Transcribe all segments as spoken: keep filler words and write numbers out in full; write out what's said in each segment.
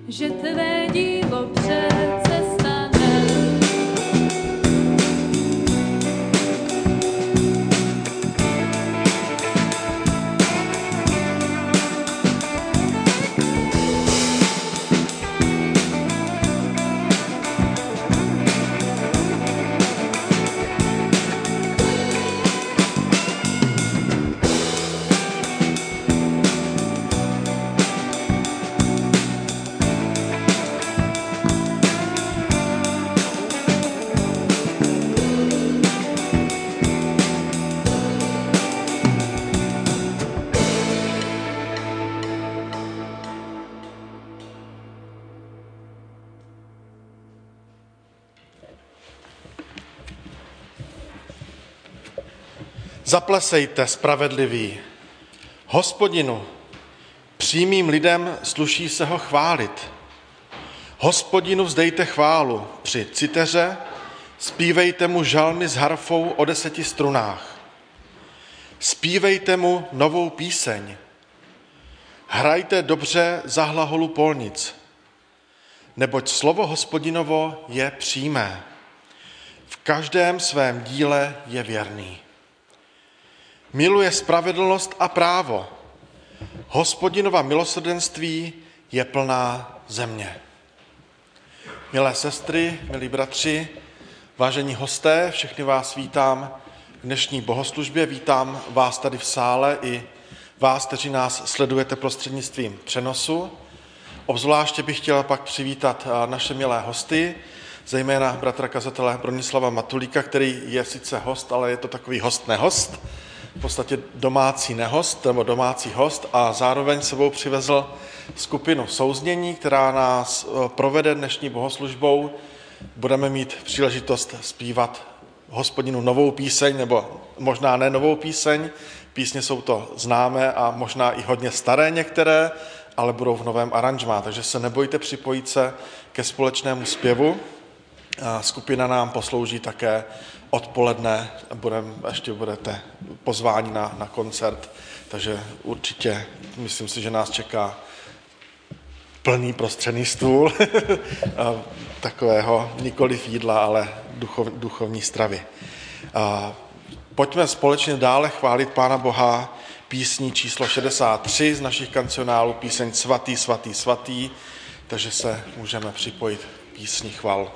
že tvé dílo přece stane. Zaplesejte, spravedliví, Hospodinu, přímým lidem sluší se ho chválit. Hospodinu vzdejte chválu při citeře, zpívejte mu žalmy s harfou o deseti strunách. Zpívejte mu novou píseň. Hrajte dobře za hlaholu polnic, neboť slovo Hospodinovo je přímé. V každém svém díle je věrný. Miluje spravedlnost a právo. Hospodinova milosrdenství je plná země. Milé sestry, milí bratři, vážení hosté, všechny vás vítám v dnešní bohoslužbě. Vítám vás tady v sále i vás, kteří nás sledujete prostřednictvím přenosu. Obzvláště bych chtěl pak přivítat naše milé hosty, zejména bratra kazatele Bronislava Matulíka, který je sice host, ale je to takový host nehost, v podstatě domácí nehost nebo domácí host a zároveň sebou přivezl skupinu souznění, která nás provede dnešní bohoslužbou. Budeme mít příležitost zpívat Hospodinu novou píseň, nebo možná ne novou píseň. Písně jsou to známé a možná i hodně staré některé, ale budou v novém aranžmá, takže se nebojte připojit se ke společnému zpěvu. Skupina nám poslouží také odpoledne, budem, ještě budete pozváni na, na koncert, takže určitě myslím si, že nás čeká plný prostřený stůl, takového nikoliv jídla, ale duchov, duchovní stravy. Pojďme společně dále chválit Pána Boha písní číslo šedesát tři z našich kancionálů, píseň Svatý, svatý, svatý, takže se můžeme připojit k písni chval.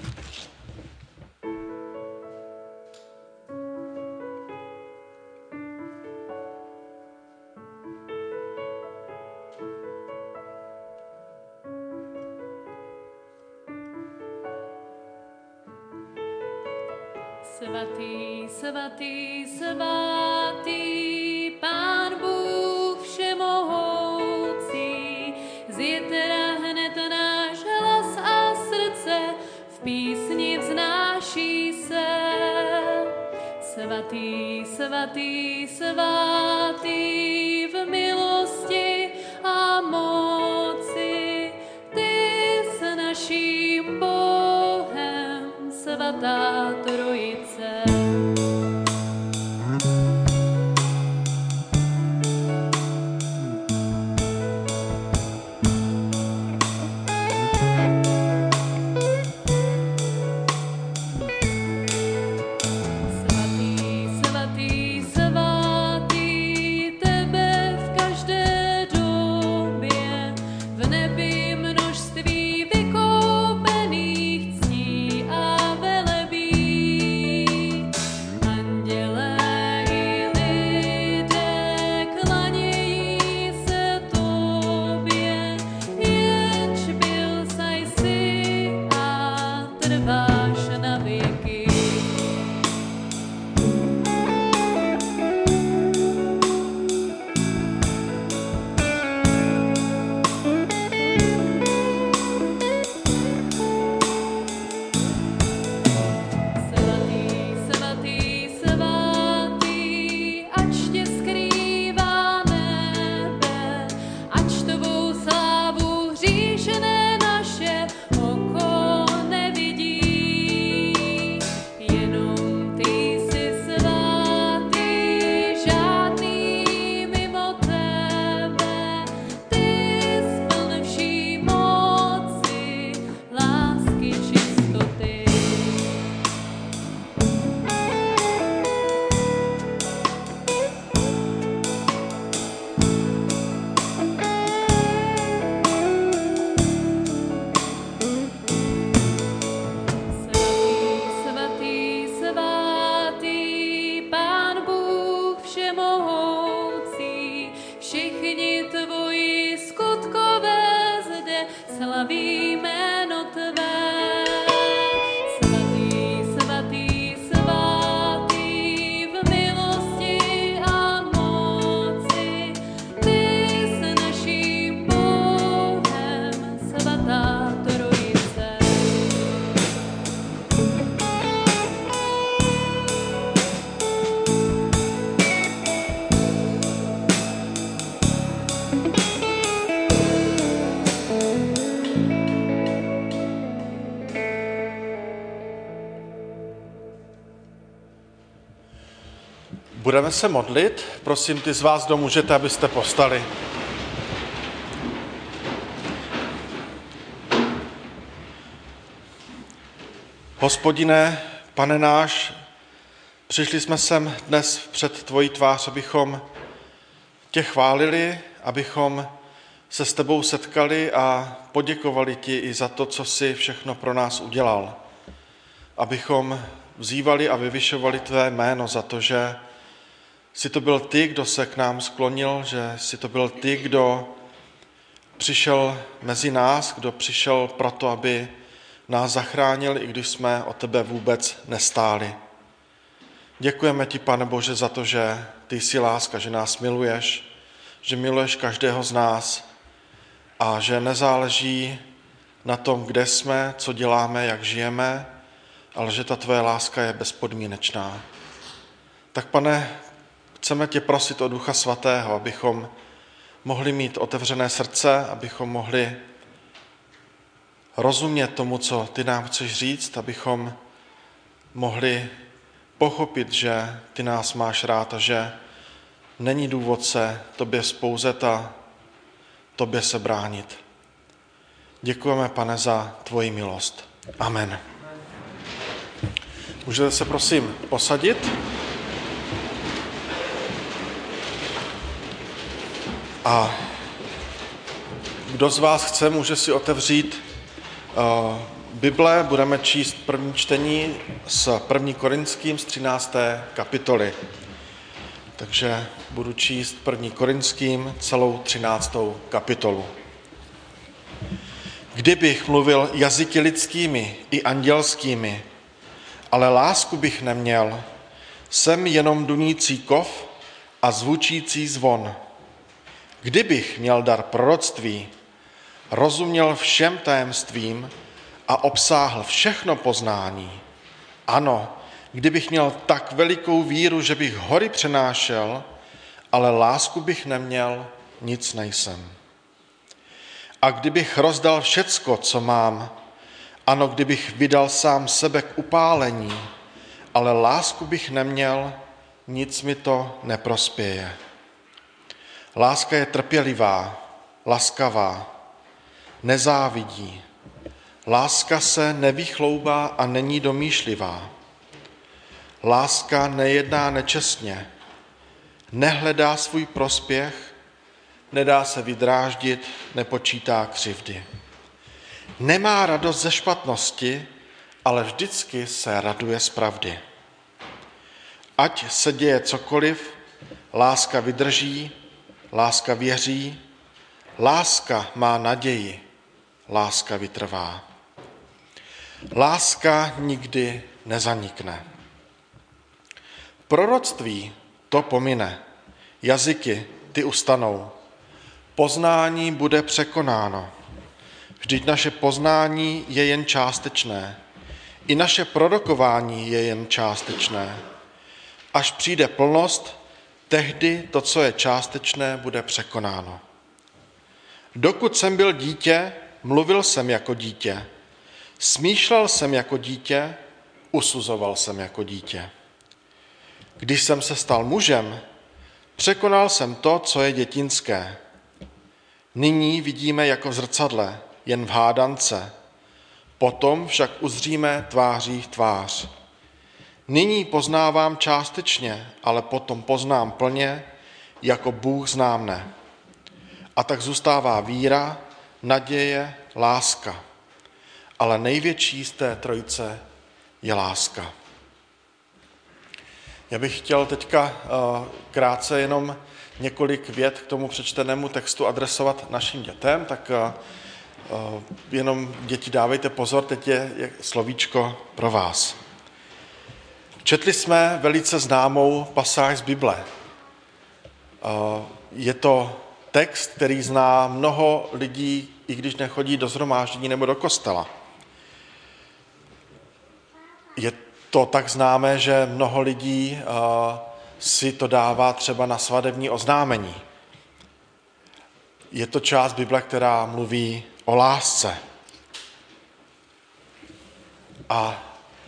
Svatý, svatý, svatý, Pán Bůh všemohoucí, z jitra hned náš hlas a srdce v písni vznáší se. Svatý, svatý, svatý, v milosti a moci, ty s naším Bohem, svatá Trojice. Svatý, svatý, svatý, tebe slaví jméno tvé. Svatý, svatý, svatý, v milosti a moci, ty jsi naším Bohem, svatá Trojice. Budeme se modlit. Prosím ty z vás, kdo můžete, abyste povstali. Hospodine, Pane náš, přišli jsme sem dnes před tvojí tvář, abychom tě chválili, abychom se s tebou setkali a poděkovali ti i za to, co jsi všechno pro nás udělal. Abychom vzývali a vyvyšovali tvé jméno za to, že jsi to byl ty, kdo se k nám sklonil, že jsi to byl ty, kdo přišel mezi nás, kdo přišel proto, aby nás zachránil, i když jsme o tebe vůbec nestáli. Děkujeme ti, Pane Bože, za to, že ty jsi láska, že nás miluješ, že miluješ každého z nás a že nezáleží na tom, kde jsme, co děláme, jak žijeme, ale že ta tvoje láska je bezpodmínečná. Tak, Pane, chceme tě prosit o Ducha Svatého, abychom mohli mít otevřené srdce, abychom mohli rozumět tomu, co ty nám chceš říct, abychom mohli pochopit, že ty nás máš rád a že není důvod se tobě vzpouzet a tobě se bránit. Děkujeme, Pane, za tvoji milost. Amen. Můžete se prosím posadit? A kdo z vás chce, může si otevřít uh, Bible. Budeme číst první čtení s první Korinským z třinácté kapitoly. Takže budu číst první Korinským celou třináctou kapitolu. Kdybych mluvil jazyky lidskými i andělskými, ale lásku bych neměl, jsem jenom dunící kov a zvučící zvon. Kdybych měl dar proroctví, rozuměl všem tajemstvím a obsáhl všechno poznání. Ano, kdybych měl tak velikou víru, že bych hory přenášel, ale lásku bych neměl, nic nejsem. A kdybych rozdal všecko, co mám, ano, kdybych vydal sám sebe k upálení, ale lásku bych neměl, nic mi to neprospěje. Láska je trpělivá, laskavá, nezávidí. Láska se nevychloubá a není domýšlivá. Láska nejedná nečestně, nehledá svůj prospěch, nedá se vydráždit, nepočítá křivdy. Nemá radost ze špatnosti, ale vždycky se raduje z pravdy. Ať se děje cokoliv, láska vydrží, láska věří, láska má naději, láska vytrvá. Láska nikdy nezanikne. Proroctví to pomine, jazyky ty ustanou, poznání bude překonáno. Vždyť naše poznání je jen částečné, i naše prorokování je jen částečné. Až přijde plnost, tehdy to, co je částečné, bude překonáno. Dokud jsem byl dítě, mluvil jsem jako dítě, smýšlel jsem jako dítě, usuzoval jsem jako dítě. Když jsem se stal mužem, překonal jsem to, co je dětinské. Nyní vidíme jako v zrcadle, jen v hádance, potom však uzříme tváří v tvář. Nyní poznávám částečně, ale potom poznám plně, jako Bůh zná mne. A tak zůstává víra, naděje, láska. Ale největší z té trojice je láska. Já bych chtěl teďka krátce jenom několik vět k tomu přečtenému textu adresovat našim dětem, tak jenom děti dávejte pozor, teď je slovíčko pro vás. Četli jsme velice známou pasáž z Bible. Je to text, který zná mnoho lidí, i když nechodí do shromáždění nebo do kostela. Je to tak známé, že mnoho lidí si to dává třeba na svatební oznámení. Je to část Bible, která mluví o lásce. A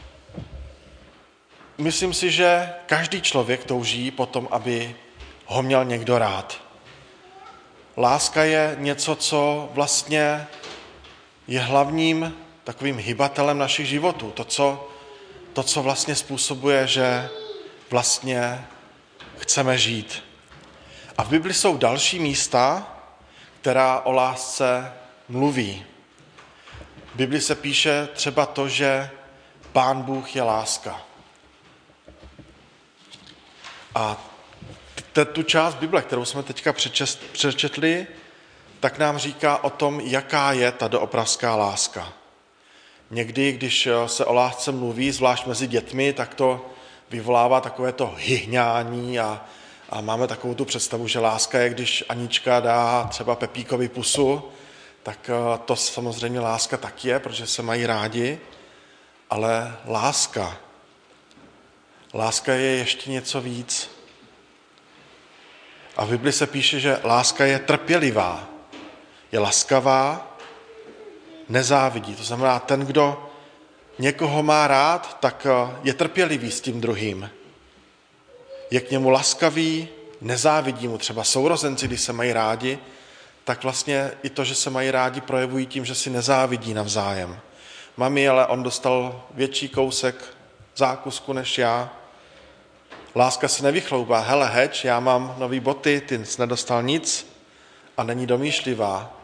myslím si, že každý člověk touží potom, aby ho měl někdo rád. Láska je něco, co vlastně je hlavním takovým hybatelem našich životů. To, co, to, co vlastně způsobuje, že vlastně chceme žít. A v Bibli jsou další místa, která o lásce mluví. V Bibli se píše třeba to, že Pán Bůh je láska. A tu část Bible, kterou jsme teďka přečetli, tak nám říká o tom, jaká je ta doopravská láska. Někdy, když se o lásce mluví, zvlášť mezi dětmi, tak to vyvolává takové to hyhňání a, a máme takovou tu představu, že láska je, když Anička dá třeba Pepíkovi pusu, tak to samozřejmě láska tak je, protože se mají rádi, ale láska, láska je ještě něco víc. A v Bibli se píše, že láska je trpělivá, je laskavá, nezávidí. To znamená, ten, kdo někoho má rád, tak je trpělivý s tím druhým. Je k němu laskavý, nezávidí mu. Třeba sourozenci, když se mají rádi, tak vlastně i to, že se mají rádi, projevují tím, že si nezávidí navzájem. Mami, ale on dostal větší kousek zákusku než já. Láska se nevychloubá. Hele, heč, já mám nový boty, ty jsi nedostal nic a není domýšlivá.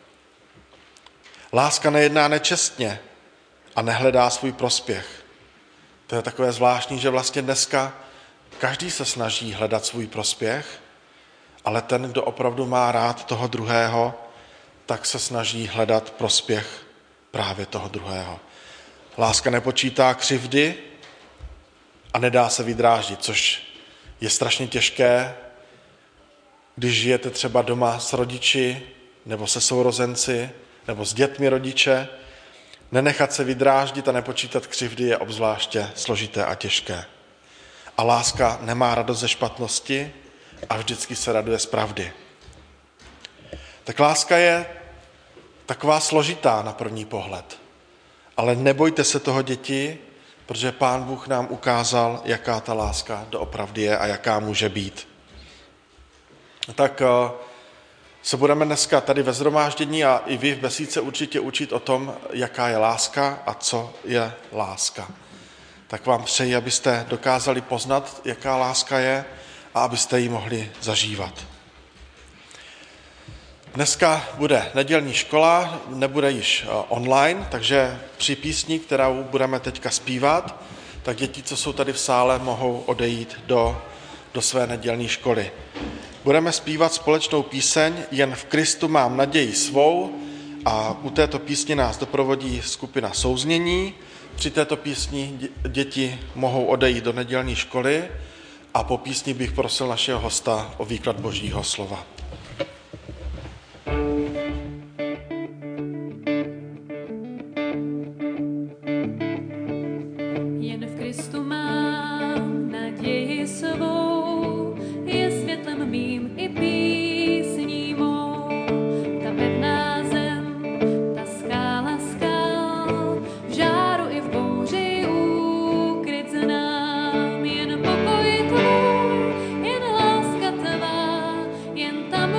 Láska nejedná nečestně a nehledá svůj prospěch. To je takové zvláštní, že vlastně dneska každý se snaží hledat svůj prospěch, ale ten, kdo opravdu má rád toho druhého, tak se snaží hledat prospěch právě toho druhého. Láska nepočítá křivdy a nedá se vydráždit, což je strašně těžké, když žijete třeba doma s rodiči nebo se sourozenci nebo s dětmi rodiče. Nenechat se vydráždit a nepočítat křivdy je obzvláště složité a těžké. A láska nemá radost ze špatnosti a vždycky se raduje z pravdy. Tak láska je taková složitá na první pohled. Ale nebojte se toho, děti, protože Pán Bůh nám ukázal, jaká ta láska doopravdy je a jaká může být. Tak se budeme dneska tady ve shromáždění a i vy v besídce určitě učit o tom, jaká je láska a co je láska. Tak vám přeji, abyste dokázali poznat, jaká láska je a abyste ji mohli zažívat. Dneska bude nedělní škola, nebude již online, takže při písni, kterou budeme teďka zpívat, tak děti, co jsou tady v sále, mohou odejít do, do své nedělní školy. Budeme zpívat společnou píseň Jen v Kristu mám naději svou a u této písně nás doprovodí skupina Souznění. Při této písni děti mohou odejít do nedělní školy a po písni bych prosil našeho hosta o výklad Božího slova. Jen v Kristu mám naději svou, je světlem mým i písní mou. Ta pevná zem, ta skála skál, v žáru i v bouři úkryt znám. Jen pokoj tvůj, jen láska tvá, jen tam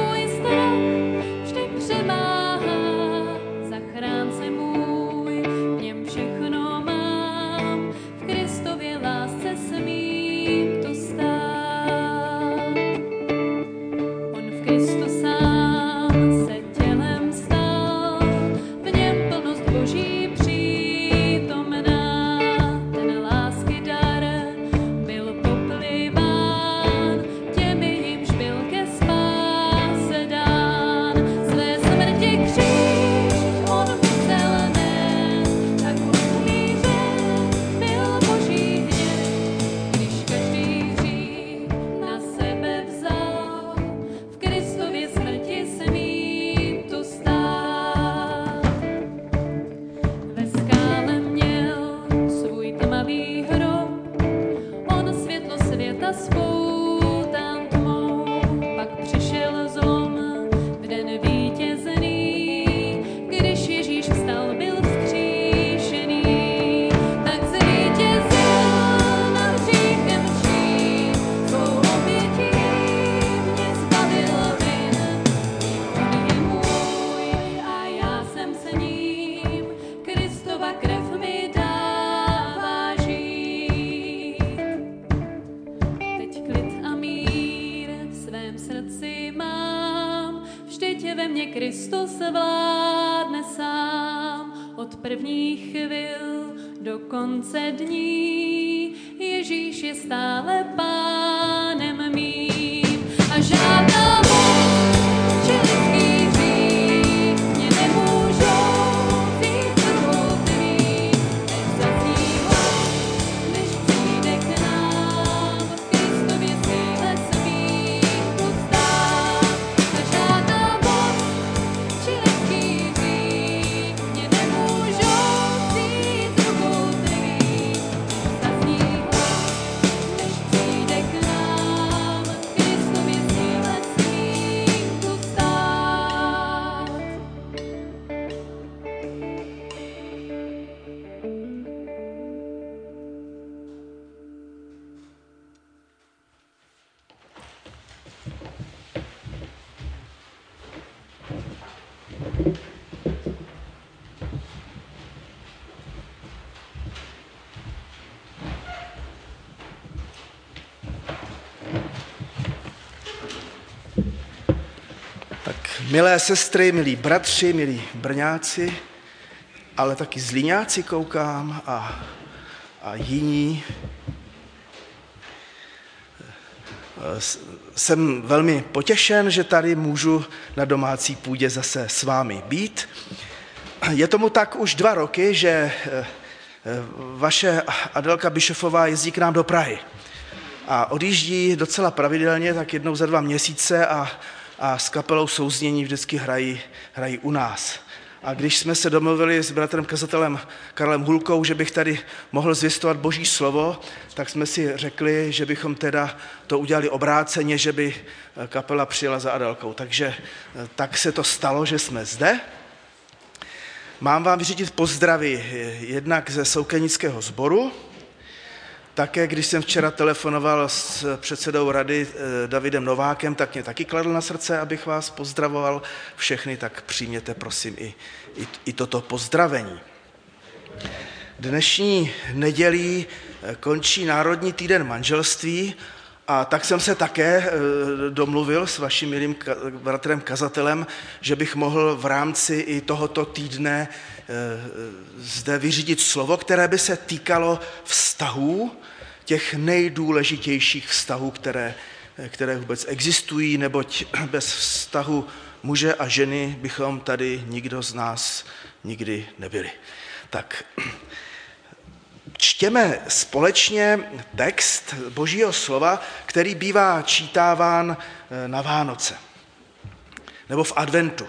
ve mně Kristus vládne sám. Od prvních chvil do konce dní Ježíš je stále pánem mým. A žádná moc, či lidský hřích mě nemůžou vzít z rukou tvých. Než zazní hlas, než přijde k nám, v Kristově síle smíchu vzdát. A žádná moc, či lidský hřích mě nemůžou vzít z rukou tvých. Než zazní hlas, než přijde k nám, v Kristově síle smíchu vzdát. Tak milé sestry, milí bratři, milí brňáci, ale taky zlíňáci koukám a, a jiní. S- Jsem velmi potěšen, že tady můžu na domácí půdě zase s vámi být. Je tomu tak už dva roky, že eh, vaše Adelka Bišofová jezdí k nám do Prahy a odjíždí docela pravidelně, tak jednou za dva měsíce a, a s kapelou Souznění vždycky hrají, hrají u nás. A když jsme se domluvili s bratrem kazatelem Karlem Hulkou, že bych tady mohl zvěstovat Boží slovo, tak jsme si řekli, že bychom teda to udělali obráceně, že by kapela přijela za Adelkou. Takže tak se to stalo, že jsme zde. Mám vám vyřídit pozdravy jednak ze Soukenického sboru. Také, když jsem včera telefonoval s předsedou rady Davidem Novákem, tak mě taky kladl na srdce, abych vás pozdravoval všechny, tak přijměte prosím i, i, i toto pozdravení. Dnešní nedělí končí Národní týden manželství a tak jsem se také domluvil s vaším milým bratrem kazatelem, že bych mohl v rámci i tohoto týdne zde vyřídit slovo, které by se týkalo vztahů, těch nejdůležitějších vztahů, které, které vůbec existují, neboť bez vztahu muže a ženy bychom tady nikdo z nás nikdy nebyli. Tak čtěme společně text Božího slova, který bývá čítáván na Vánoce nebo v adventu.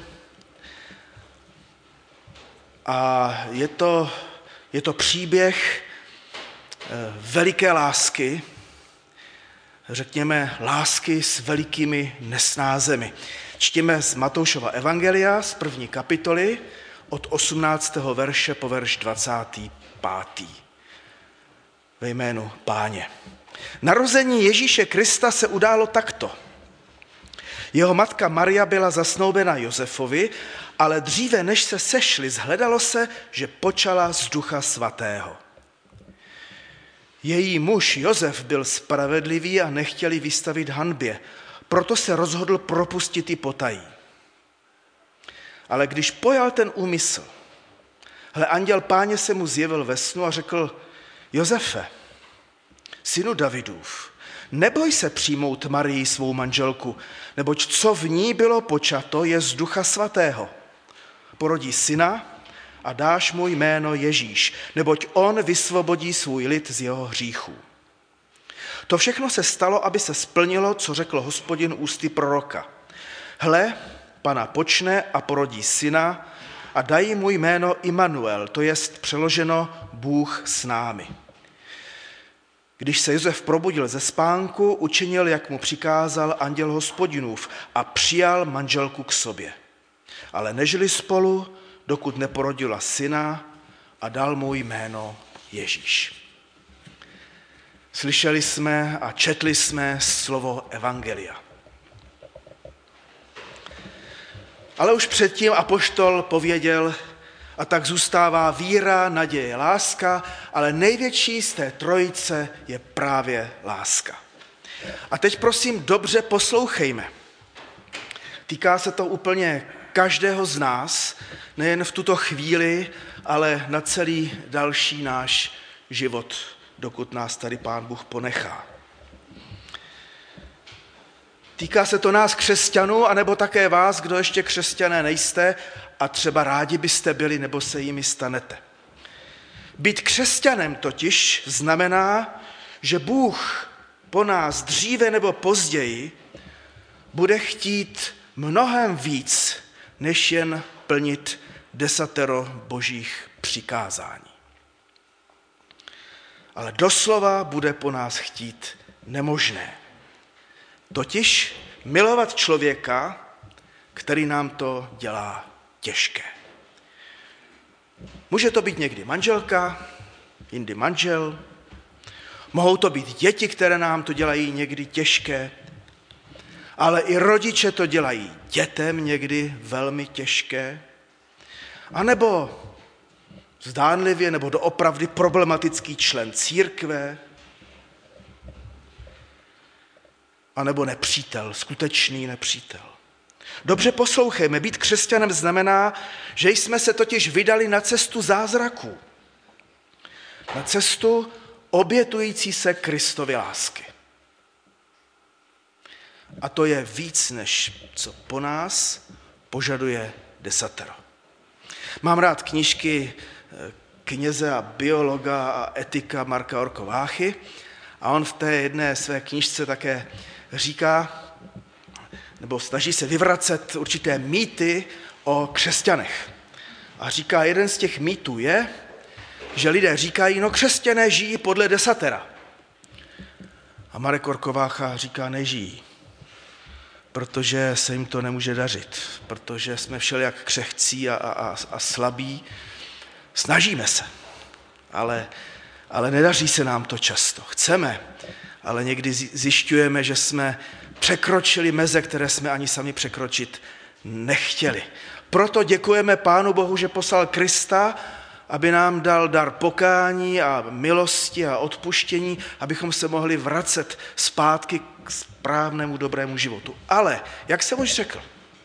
A je to, je to příběh veliké lásky, řekněme lásky s velikými nesnázemi. Čteme z Matoušova evangelia z první kapitoly od osmnáctého verše po verš dvacátý pátý Ve jménu Páně. Narození Ježíše Krista se událo takto. Jeho matka Maria byla zasnoubena Josefovi, ale dříve, než se sešli, zhledalo se, že počala z Ducha Svatého. Její muž Josef byl spravedlivý a nechtěl ji vystavit hanbě, proto se rozhodl propustit ji potají. Ale když pojal ten úmysl, hle, anděl Páně se mu zjevil ve snu a řekl: Josefe, synu Davidův, neboj se přijmout Marii svou manželku, neboť co v ní bylo počato, je z Ducha Svatého. Porodí syna a dáš mu jméno Ježíš, neboť on vysvobodí svůj lid z jeho hříchů. To všechno se stalo, aby se splnilo, co řekl Hospodin ústy proroka. Hle, Pana počne a porodí syna a dají mu jméno Immanuel, to jest přeloženo Bůh s námi. Když se Josef probudil ze spánku, učinil, jak mu přikázal anděl Hospodinův a přijal manželku k sobě. Ale nežili spolu, dokud neporodila syna a dal mu jméno Ježíš. Slyšeli jsme a četli jsme slovo evangelia. Ale už předtím apoštol pověděl, a tak zůstává víra, naděje, láska, ale největší z té trojice je právě láska. A teď prosím dobře poslouchejme. Týká se to úplně každého z nás, nejen v tuto chvíli, ale na celý další náš život, dokud nás tady Pán Bůh ponechá. Týká se to nás křesťanů, anebo také vás, kdo ještě křesťané nejste a třeba rádi byste byli, nebo se jimi stanete. Být křesťanem totiž znamená, že Bůh po nás dříve nebo později bude chtít mnohem víc, než jen plnit desatero božích přikázání. Ale doslova bude po nás chtít nemožné. Totiž milovat člověka, který nám to dělá těžké. Může to být někdy manželka, jindy manžel, mohou to být děti, které nám to dělají někdy těžké, ale i rodiče to dělají dětem někdy velmi těžké, anebo zdánlivě nebo doopravdy problematický člen církve, anebo nepřítel, skutečný nepřítel. Dobře poslouchejme, být křesťanem znamená, že jsme se totiž vydali na cestu zázraků, na cestu obětující se Kristovy lásky. A to je víc, než co po nás požaduje desatero. Mám rád knížky kněze a biologa a etika Marka Orko-Váchy a on v té jedné své knížce také říká, nebo snaží se vyvracet určité mýty o křesťanech. A říká, jeden z těch mýtů je, že lidé říkají, no křesťané žijí podle desatera. A Marek Orko-Vácha říká, nežijí, protože se jim to nemůže dařit, protože jsme všelijak křehcí a, a, a slabí. Snažíme se, ale, ale nedaří se nám to často. Chceme, ale někdy zjišťujeme, že jsme překročili meze, které jsme ani sami překročit nechtěli. Proto děkujeme Pánu Bohu, že poslal Krista, aby nám dal dar pokání a milosti a odpuštění, abychom se mohli vracet zpátky k správnému dobrému životu. Ale, jak jsem už řekl,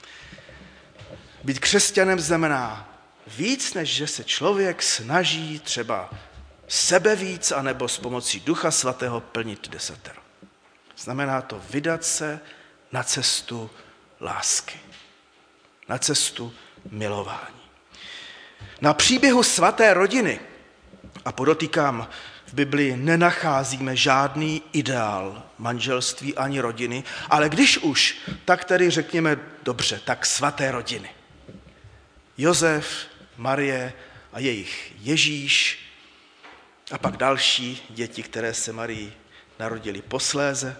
být křesťanem znamená víc, než že se člověk snaží třeba sebe víc, anebo s pomocí Ducha Svatého plnit desatero. Znamená to vydat se na cestu lásky, na cestu milování. Na příběhu svaté rodiny, a podotýkám, v Biblii nenacházíme žádný ideál manželství ani rodiny, ale když už, tak tedy řekněme dobře, tak svaté rodiny. Josef, Marie a jejich Ježíš a pak další děti, které se Marii narodili posléze.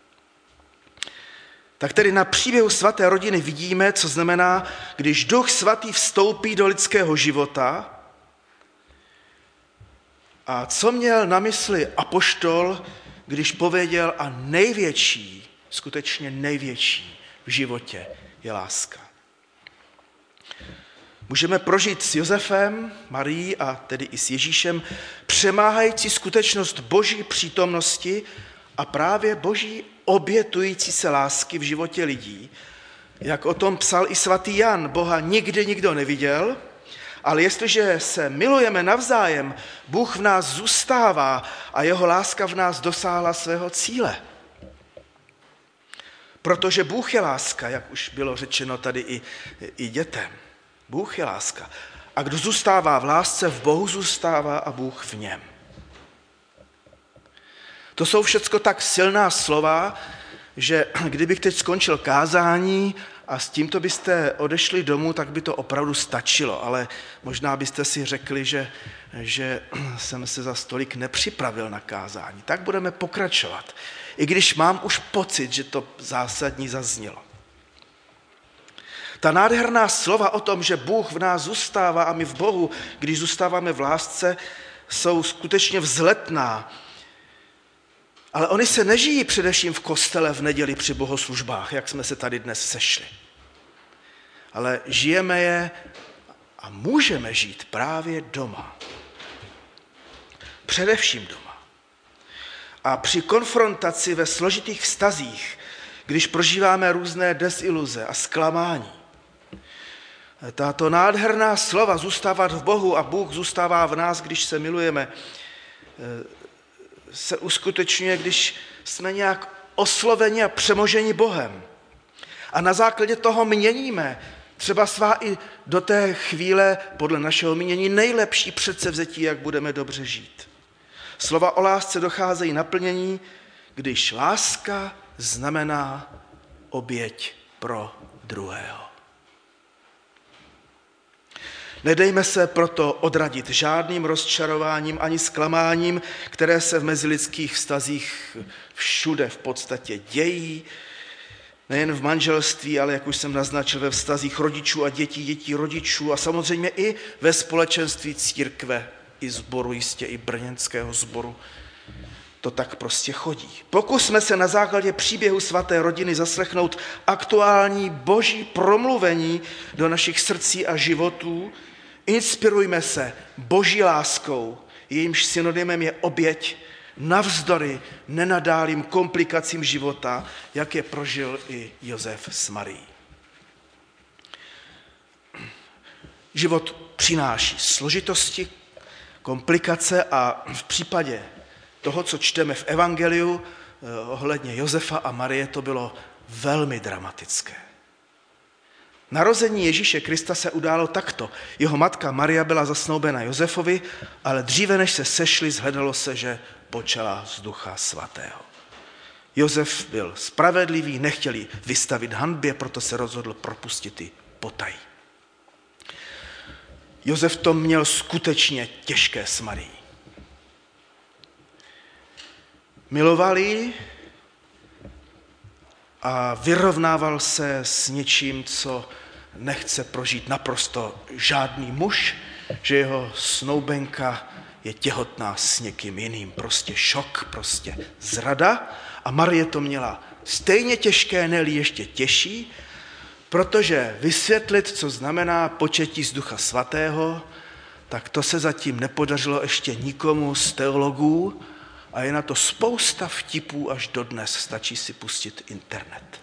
Tak tedy na příběhu svaté rodiny vidíme, co znamená, když Duch Svatý vstoupí do lidského života. A co měl na mysli apoštol, když pověděl, a největší, skutečně největší v životě je láska. Můžeme prožít s Josefem, Marií a tedy i s Ježíšem přemáhající skutečnost Boží přítomnosti a právě Boží obětující se lásky v životě lidí. Jak o tom psal i svatý Jan, Boha nikdy nikdo neviděl, ale jestliže se milujeme navzájem, Bůh v nás zůstává a jeho láska v nás dosáhla svého cíle. Protože Bůh je láska, jak už bylo řečeno tady i, i dětem. Bůh je láska. A kdo zůstává v lásce, v Bohu zůstává a Bůh v něm. To jsou všecko tak silná slova, že kdybych teď skončil kázání a s tímto byste odešli domů, tak by to opravdu stačilo, ale možná byste si řekli, že, že jsem se za stolik nepřipravil na kázání. Tak budeme pokračovat, i když mám už pocit, že to zásadní zaznělo. Ta nádherná slova o tom, že Bůh v nás zůstává a my v Bohu, když zůstáváme v lásce, jsou skutečně vzletná. Ale oni se nežijí především v kostele v neděli při bohoslužbách, jak jsme se tady dnes sešli. Ale žijeme je a můžeme žít právě doma. Především doma. A při konfrontaci ve složitých vztazích, když prožíváme různé desiluze a zklamání, Tato nádherná slova zůstávat v Bohu a Bůh zůstává v nás, když se milujeme, se uskutečňuje, když jsme nějak osloveni a přemoženi Bohem. A na základě toho měníme třeba svá i do té chvíle podle našeho mínění nejlepší předsevzetí, jak budeme dobře žít. Slova o lásce docházejí naplnění, když láska znamená oběť pro druhého. Nedejme se proto odradit žádným rozčarováním ani zklamáním, které se v mezilidských vztazích všude v podstatě dějí, nejen v manželství, ale jak už jsem naznačil, ve vztazích rodičů a dětí, dětí rodičů a samozřejmě i ve společenství církve i sboru, jistě i brněnského sboru. To tak prostě chodí. Pokusme se na základě příběhu svaté rodiny zaslechnout aktuální boží promluvení do našich srdcí a životů. Inspirujme se boží láskou, jejímž synonymem je oběť navzdory nenadálým komplikacím života, jak je prožil i Josef s Marií. Život přináší složitosti, komplikace a v případě toho, co čteme v evangeliu ohledně Josefa a Marie, to bylo velmi dramatické. Narození Ježíše Krista se událo takto. Jeho matka Maria byla zasnoubena Josefovi, ale dříve než se sešli, shledalo se, že počala z Ducha Svatého. Josef byl spravedlivý, nechtěl ji vystavit hanbě, proto se rozhodl propustit ji potají. Josef to měl skutečně těžké s Marií. Miloval ji a vyrovnával se s něčím, co nechce prožít naprosto žádný muž, že jeho snoubenka je těhotná s někým jiným. Prostě šok, prostě zrada. A Marie to měla stejně těžké, ne-li ještě těžší, protože vysvětlit, co znamená početí z Ducha Svatého, tak to se zatím nepodařilo ještě nikomu z teologů a je na to spousta vtipů až dodnes, stačí si pustit internet.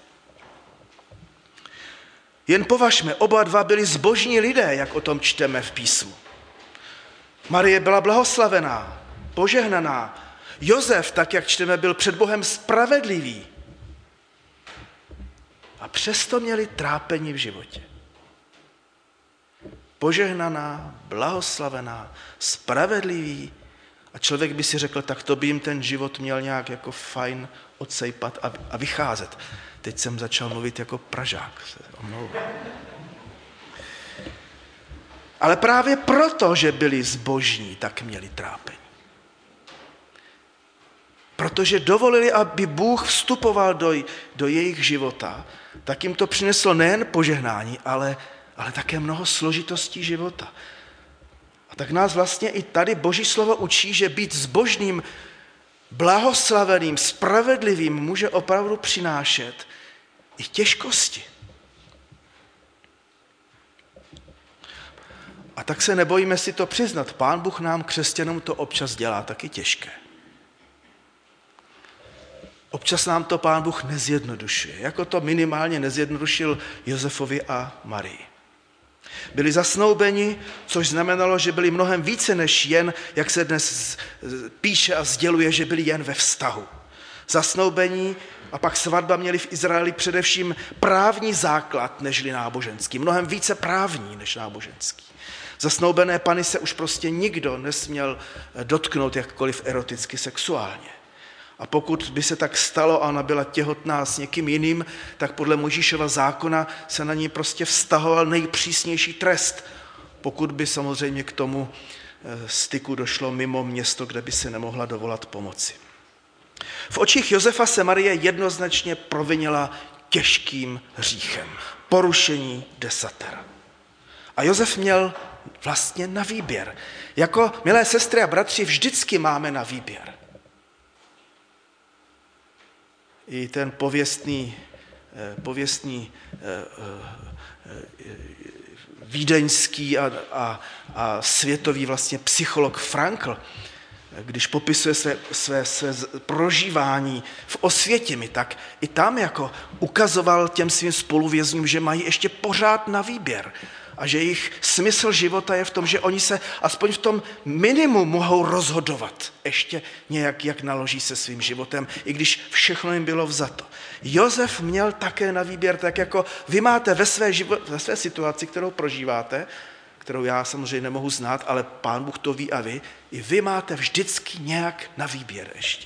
Jen považme, oba dva byli zbožní lidé, jak o tom čteme v písmu. Marie byla blahoslavená, požehnaná. Josef, tak jak čteme, byl před Bohem spravedlivý. A přesto měli trápení v životě. Požehnaná, blahoslavená, spravedlivý. A člověk by si řekl, tak to by jim ten život měl nějak jako fajn odsejpat a, a vycházet. Teď jsem začal mluvit jako Pražák. Ale právě proto, že byli zbožní, tak měli trápení. Protože dovolili, aby Bůh vstupoval do, do jejich života, tak jim to přineslo nejen požehnání, ale, ale také mnoho složitostí života. A tak nás vlastně i tady Boží slovo učí, že být zbožným, blahoslaveným, spravedlivým může opravdu přinášet i těžkosti. A tak se nebojíme si to přiznat. Pán Bůh nám, křesťanům, to občas dělá taky těžké. Občas nám to Pán Bůh nezjednodušuje, jako to minimálně nezjednodušil Josefovi a Marii. Byli zasnoubeni, což znamenalo, že byli mnohem více než jen, jak se dnes píše a sděluje, že byli jen ve vztahu. Zasnoubení a pak svatba měli v Izraeli především právní základ nežli náboženský, mnohem více právní než náboženský. Zasnoubené pany se už prostě nikdo nesměl dotknout jakkoliv eroticky, sexuálně. A pokud by se tak stalo a ona byla těhotná s někým jiným, tak podle Mojžíšova zákona se na ní prostě vztahoval nejpřísnější trest, pokud by samozřejmě k tomu styku došlo mimo město, kde by se nemohla dovolat pomoci. V očích Josefa se Marie jednoznačně provinila těžkým hříchem, porušení desatera. A Josef měl vlastně na výběr. Jako milé sestry a bratři, vždycky máme na výběr. I ten pověstný, pověstný vídeňský a, a, a světový vlastně psycholog Frankl, když popisuje své, své, své prožívání v Osvětimi, tak i tam jako ukazoval těm svým spoluvězňům, že mají ještě pořád na výběr. a že jejich smysl života je v tom, že oni se aspoň v tom minimu mohou rozhodovat ještě nějak, jak naloží se svým životem, i když všechno jim bylo vzato. Josef měl také na výběr, tak jako vy máte ve své, život, ve své situaci, kterou prožíváte, kterou já samozřejmě nemohu znát, ale Pán Bůh to ví a vy, i vy máte vždycky nějak na výběr ještě.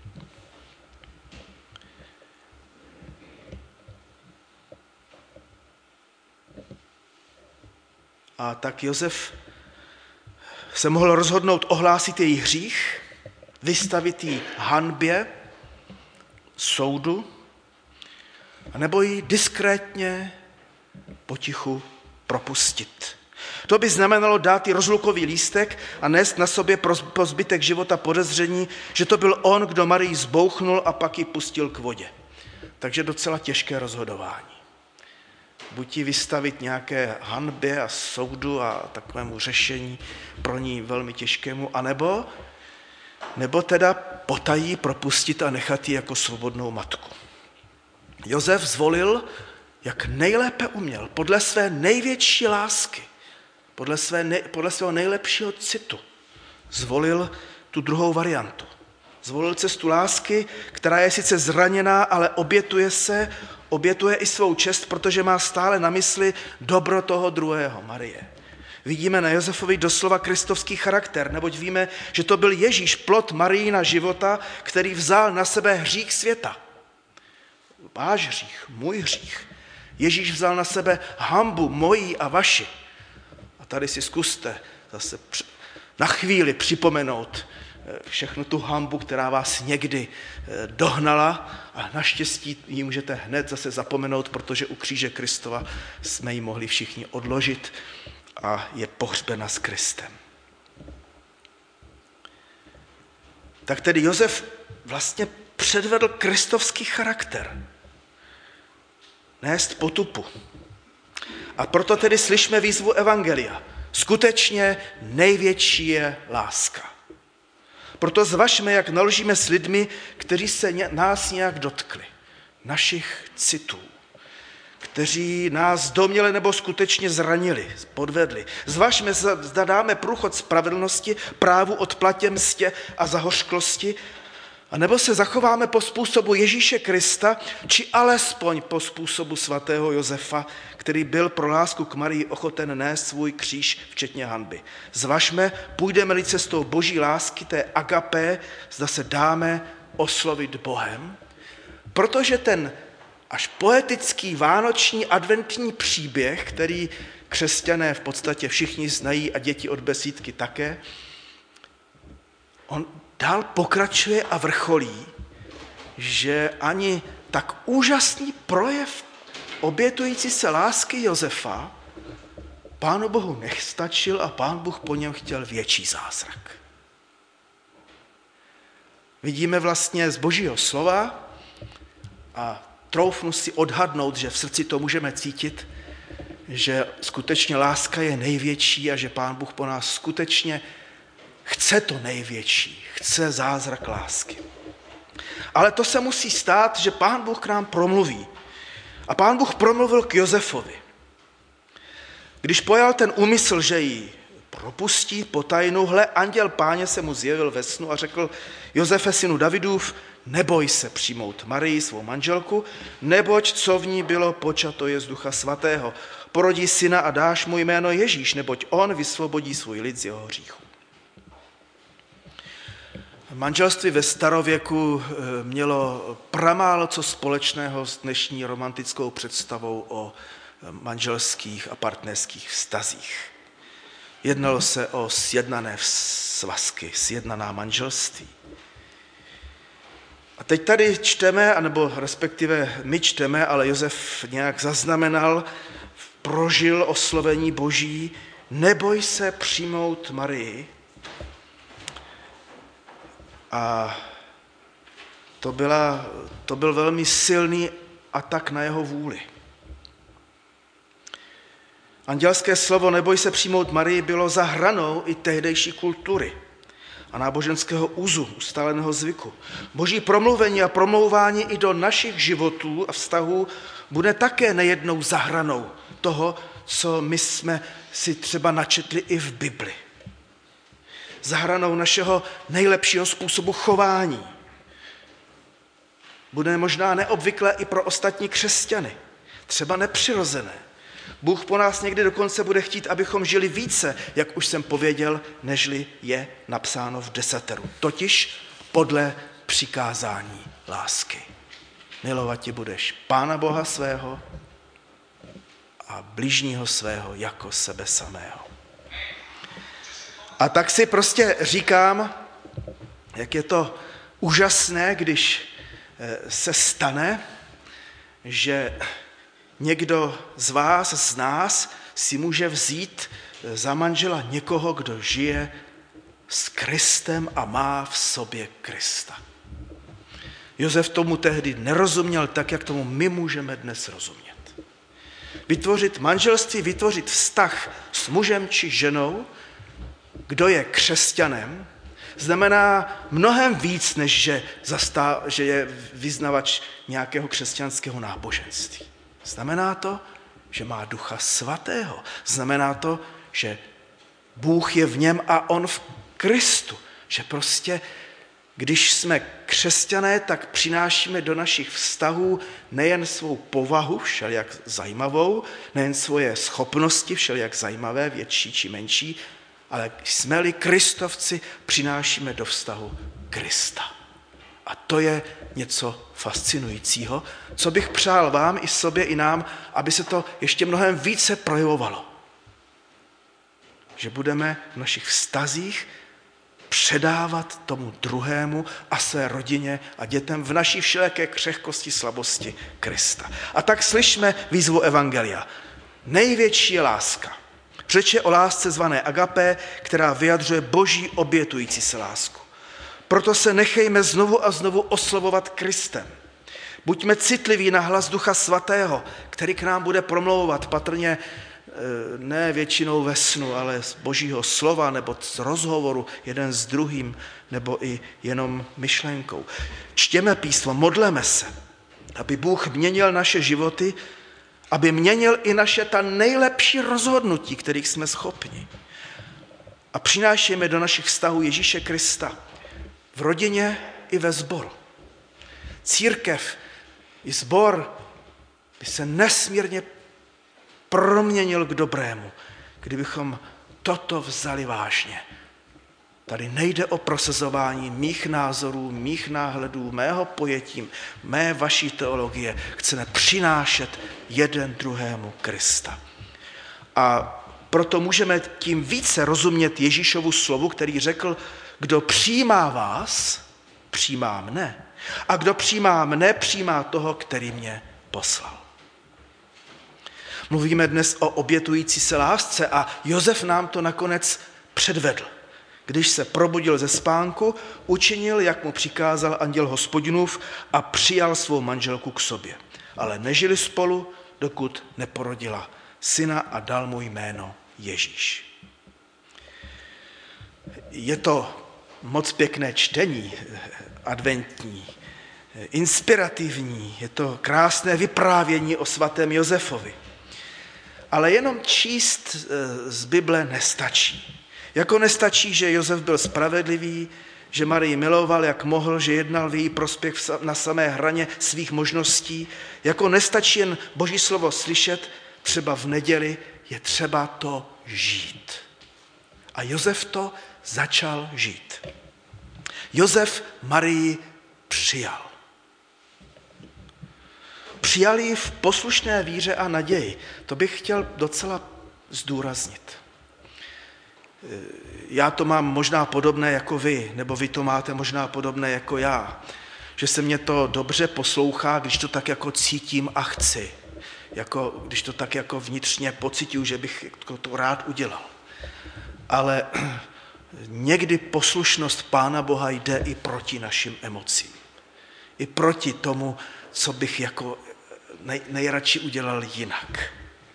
A tak Josef se mohl rozhodnout ohlásit její hřích, vystavit jí hanbě, soudu, anebo ji diskrétně potichu propustit. To by znamenalo dát jí rozlukový lístek a nést na sobě po zbytek života podezření, že to byl on, kdo Marii zbouchnul a pak ji pustil k vodě. Takže docela těžké rozhodování. Buď ji vystavit nějaké hanbě a soudu a takovému řešení pro ní velmi těžkému, anebo nebo teda potají propustit a nechat ji jako svobodnou matku. Josef zvolil, jak nejlépe uměl, podle své největší lásky, podle, své nej, podle svého nejlepšího citu, zvolil tu druhou variantu. Zvolil cestu lásky, která je sice zraněná, ale obětuje se, obětuje i svou čest, protože má stále na mysli dobro toho druhého, Marie. Vidíme na Josefovi doslova kristovský charakter, neboť víme, že to byl Ježíš, plod Marijina života, který vzal na sebe hřích světa. Váš hřích, můj hřích. Ježíš vzal na sebe hanbu mojí a vaši. A tady si zkuste zase na chvíli připomenout všechnu tu hanbu, která vás někdy dohnala, a naštěstí ji můžete hned zase zapomenout, protože u kříže Kristova jsme ji mohli všichni odložit a je pohřbena s Kristem. Tak tedy Josef vlastně předvedl kristovský charakter. Nést potupu. A proto tedy slyšme výzvu evangelia. Skutečně největší je láska. Proto zvažme, jak naložíme s lidmi, kteří se nás nějak dotkli, našich citů, kteří nás domněle nebo skutečně zranili, podvedli. Zvažme, zda dáme průchod spravedlnosti, právu, odplatě, mstě a zahořklosti, a nebo se zachováme po způsobu Ježíše Krista, či alespoň po způsobu svatého Josefa, který byl pro lásku k Marii ochoten nést svůj kříž, včetně hanby. Zvažme, půjdeme-li cestou boží lásky, té agapé, zda se dáme oslovit Bohem, protože ten až poetický vánoční adventní příběh, který křesťané v podstatě všichni znají a děti od besídky také, on dál pokračuje a vrcholí, že ani tak úžasný projev obětující se lásky Josefa Pánu Bohu nestačil a Pán Bůh po něm chtěl větší zázrak. Vidíme vlastně z Božího slova a troufnu si odhadnout, že v srdci to můžeme cítit, že skutečně láska je největší a že Pán Bůh po nás skutečně chce to největší, chce zázrak lásky. Ale to se musí stát, že Pán Bůh k nám promluví. A Pán Bůh promluvil k Josefovi. Když pojal ten úmysl, že ji propustí potajnou, hle, anděl Páně se mu zjevil ve snu a řekl: Josefe, synu Davidův, neboj se přijmout Marii, svou manželku, neboť co v ní bylo počato je z Ducha Svatého. Porodí syna a dáš mu jméno Ježíš, neboť on vysvobodí svůj lid z jeho hříchu. Manželství ve starověku mělo pramálo co společného s dnešní romantickou představou o manželských a partnerských vztazích. Jednalo se o sjednané svazky, sjednaná manželství. A teď tady čteme, anebo respektive my čteme, ale Josef nějak zaznamenal, prožil oslovení Boží: neboj se přijmout Marii. A to, byla, to byl velmi silný atak na jeho vůli. Andělské slovo neboj se přijmout Marii bylo za hranou i tehdejší kultury a náboženského úzu, ustáleného zvyku. Boží promluvení a promlouvání i do našich životů a vztahů bude také nejednou za hranou toho, co my jsme si třeba načetli i v Bibli. Za hranou našeho nejlepšího způsobu chování. Bude možná neobvyklé i pro ostatní křesťany, třeba nepřirozené. Bůh po nás někdy dokonce bude chtít, abychom žili více, jak už jsem pověděl, nežli je napsáno v desateru. Totiž podle přikázání lásky. Milovat ti budeš Pána Boha svého a bližního svého jako sebe samého. A tak si prostě říkám, jak je to úžasné, když se stane, že někdo z vás, z nás si může vzít za manžela někoho, kdo žije s Kristem a má v sobě Krista. Josef tomu tehdy nerozuměl tak, jak tomu my můžeme dnes rozumět. Vytvořit manželství, vytvořit vztah s mužem či ženou, kdo je křesťanem, znamená mnohem víc, než že, zastá, že je vyznavač nějakého křesťanského náboženství. Znamená to, že má Ducha Svatého. Znamená to, že Bůh je v něm a on v Kristu. Že prostě, když jsme křesťané, tak přinášíme do našich vztahů nejen svou povahu, všelijak zajímavou, nejen svoje schopnosti, všelijak zajímavé, větší či menší, ale jsme-li Kristovci, přinášíme do vztahu Krista. A to je něco fascinujícího, co bych přál vám i sobě, i nám, aby se to ještě mnohem více projevovalo. Že budeme v našich vztazích předávat tomu druhému a své rodině a dětem v naší všelijaké křehkosti, slabosti Krista. A tak slyšme výzvu evangelia. Největší je láska. Řeč je o lásce zvané agapé, která vyjadřuje boží obětující se lásku. Proto se nechejme znovu a znovu oslovovat Kristem. Buďme citliví na hlas Ducha Svatého, který k nám bude promlouvat patrně ne většinou ve snu, ale z božího slova nebo z rozhovoru jeden s druhým, nebo i jenom myšlenkou. Čtěme písmo, modleme se, aby Bůh měnil naše životy, aby měnil i naše ta nejlepší rozhodnutí, kterých jsme schopni. A přinášíme do našich vztahů Ježíše Krista v rodině i ve sboru. Církev i sbor by se nesmírně proměnil k dobrému, kdybychom toto vzali vážně. Tady nejde o prosazování mých názorů, mých náhledů, mého pojetí, mé vaší teologie. Chceme přinášet jeden druhému Krista. A proto můžeme tím více rozumět Ježíšovu slovu, který řekl, kdo přijímá vás, přijímá mne. A kdo přijímá mne, přijímá toho, který mě poslal. Mluvíme dnes o obětující se lásce a Josef nám to nakonec předvedl. Když se probudil ze spánku, učinil, jak mu přikázal anděl Hospodinův a přijal svou manželku k sobě. Ale nežili spolu, dokud neporodila syna a dal mu jméno Ježíš. Je to moc pěkné čtení, adventní, inspirativní, je to krásné vyprávění o svatém Josefovi. Ale jenom číst z Bible nestačí. Jako nestačí, že Josef byl spravedlivý, že Marii miloval, jak mohl, že jednal v její prospěch na samé hraně svých možností. Jako nestačí jen Boží slovo slyšet, třeba v neděli, je třeba to žít. A Josef to začal žít. Josef Marii přijal. Přijal ji v poslušné víře a naději. To bych chtěl docela zdůraznit. Já to mám možná podobné jako vy, nebo vy to máte možná podobné jako já. Že se mě to dobře poslouchá, když to tak jako cítím a chci. Jako, když to tak jako vnitřně pocituju, že bych to rád udělal. Ale někdy poslušnost Pána Boha jde i proti našim emocím. I proti tomu, co bych jako nej, nejradši udělal jinak.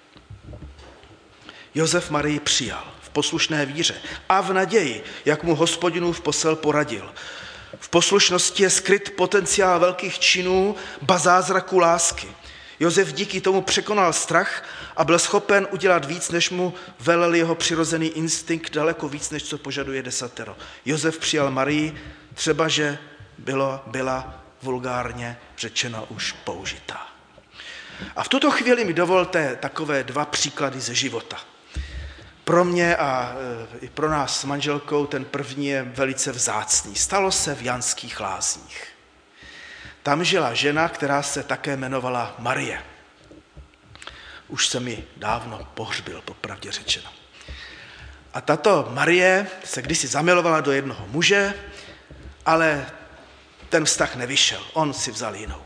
Josef Marii přijal v poslušné víře a v naději, jak mu Hospodinův posel poradil. V poslušnosti je skryt potenciál velkých činů, ba zázraku lásky. Josef díky tomu překonal strach a byl schopen udělat víc, než mu velel jeho přirozený instinkt, daleko víc, než co požaduje desatero. Josef přijal Marii, třeba že bylo, byla vulgárně řečeno už použitá. A v tuto chvíli mi dovolte takové dva příklady ze života. Pro mě a i pro nás s manželkou ten první je velice vzácný. Stalo se v Janských Lázních. Tam žila žena, která se také jmenovala Marie. Už se mi dávno pohřbil, popravdě řečeno. A tato Marie se kdysi zamilovala do jednoho muže, ale ten vztah nevyšel, on si vzal jinou.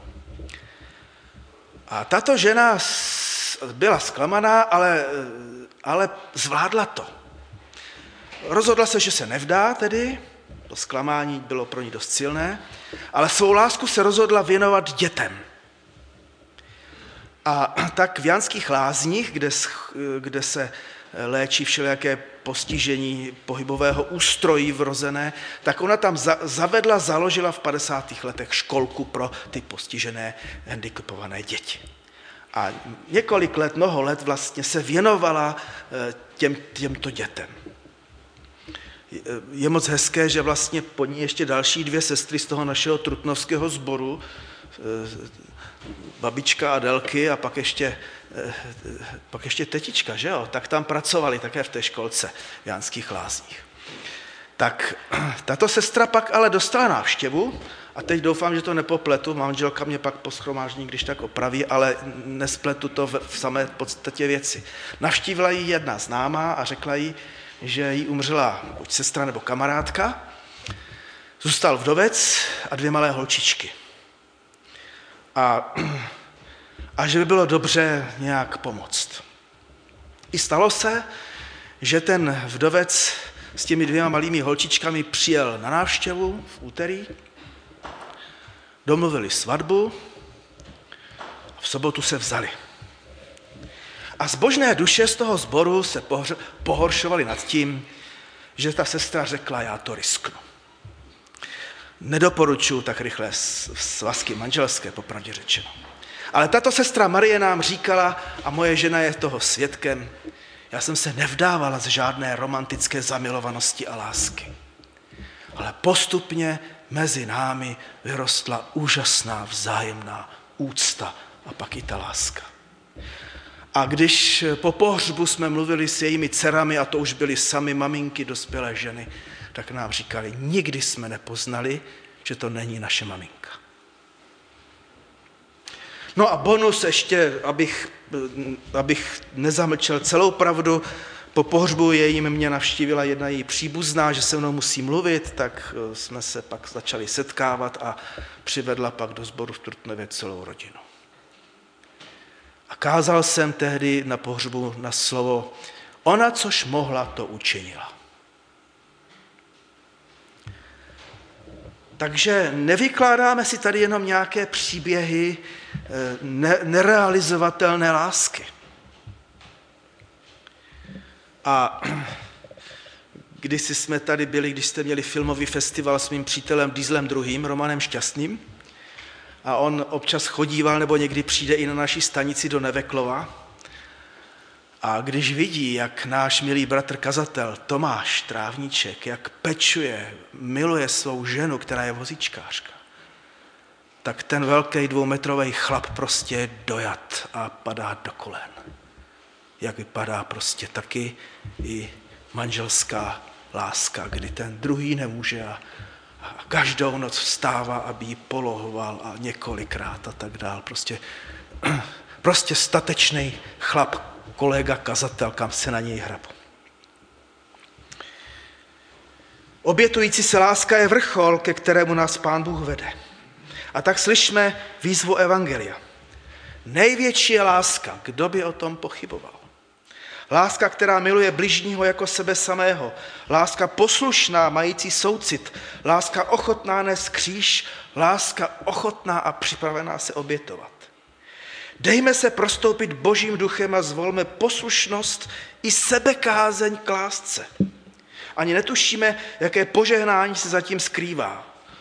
A tato žena byla zklamaná, ale, ale zvládla to. Rozhodla se, že se nevdá tedy, to zklamání bylo pro ní dost silné, ale svou lásku se rozhodla věnovat dětem. A tak v Janských Lázních, kde, kde se léčí všelijaké postižení pohybového ústrojí vrozené, tak ona tam za, zavedla, založila v padesátých letech školku pro ty postižené, handicapované děti. A několik let, mnoho let vlastně se věnovala těm, těmto dětem. Je moc hezké, že vlastně po ní ještě další dvě sestry z toho našeho trutnovského sboru, babička Adelky a pak ještě, pak ještě tetička, že jo? Tak tam pracovali také v té školce v Janských Lázních. Tak tato sestra pak ale dostala návštěvu a teď doufám, že to nepopletu, manželka mě pak po shromáždění, když tak opraví, ale nespletu to v samé podstatě věci. Navštívila ji jedna známá a řekla jí, že jí umřela buď sestra nebo kamarádka, zůstal vdovec a dvě malé holčičky. A, a že by bylo dobře nějak pomoct. I stalo se, že ten vdovec s těmi dvěma malými holčičkami přijel na návštěvu v úterý, domluvili svatbu a v sobotu se vzali. A zbožné duše z toho sboru se pohoršovali nad tím, že ta sestra řekla, já to risknu. Nedoporučuji tak rychle svazky manželské, popravdě řečeno. Ale tato sestra Marie nám říkala, a moje žena je toho svědkem, já jsem se nevdávala z žádné romantické zamilovanosti a lásky. Ale postupně mezi námi vyrostla úžasná vzájemná úcta a pak i ta láska. A když po pohřbu jsme mluvili s jejími dcerami, a to už byly sami maminky, dospělé ženy, tak nám říkali, nikdy jsme nepoznali, že to není naše maminka. No a bonus ještě, abych, abych nezamlčel celou pravdu, po pohřbu jejím mě navštívila jedna její příbuzná, že se mnou musí mluvit, tak jsme se pak začali setkávat a přivedla pak do sboru v Trutnově celou rodinu. A kázal jsem tehdy na pohřbu na slovo, ona, což mohla, to učinila. Takže nevykládáme si tady jenom nějaké příběhy ne- nerealizovatelné lásky. A kdysi jsme tady byli, když jste měli filmový festival s mým přítelem Dieselem druhým, Romanem Šťastným, a on občas chodíval, nebo někdy přijde i na naší stanici do Neveklova. A když vidí, jak náš milý bratr kazatel Tomáš Trávníček, jak pečuje, miluje svou ženu, která je vozíčkářka, tak ten velký dvoumetrový chlap prostě je dojat a padá do kolen. Jak vypadá prostě taky i manželská láska, kdy ten druhý nemůže a A každou noc vstává, aby ji polohoval a několikrát a tak dál. Prostě, prostě statečný chlap, kolega kazatel, kam se na něj hrabu. Obětující se láska je vrchol, ke kterému nás Pán Bůh vede. A tak slyšme výzvu evangelia. Největší je láska, kdo by o tom pochyboval. Láska, která miluje bližního jako sebe samého. Láska poslušná, mající soucit. Láska ochotná nést kříž. Láska ochotná a připravená se obětovat. Dejme se prostoupit Božím duchem a zvolme poslušnost i sebekázeň k lásce. Ani netušíme, jaké požehnání se zatím skrývá.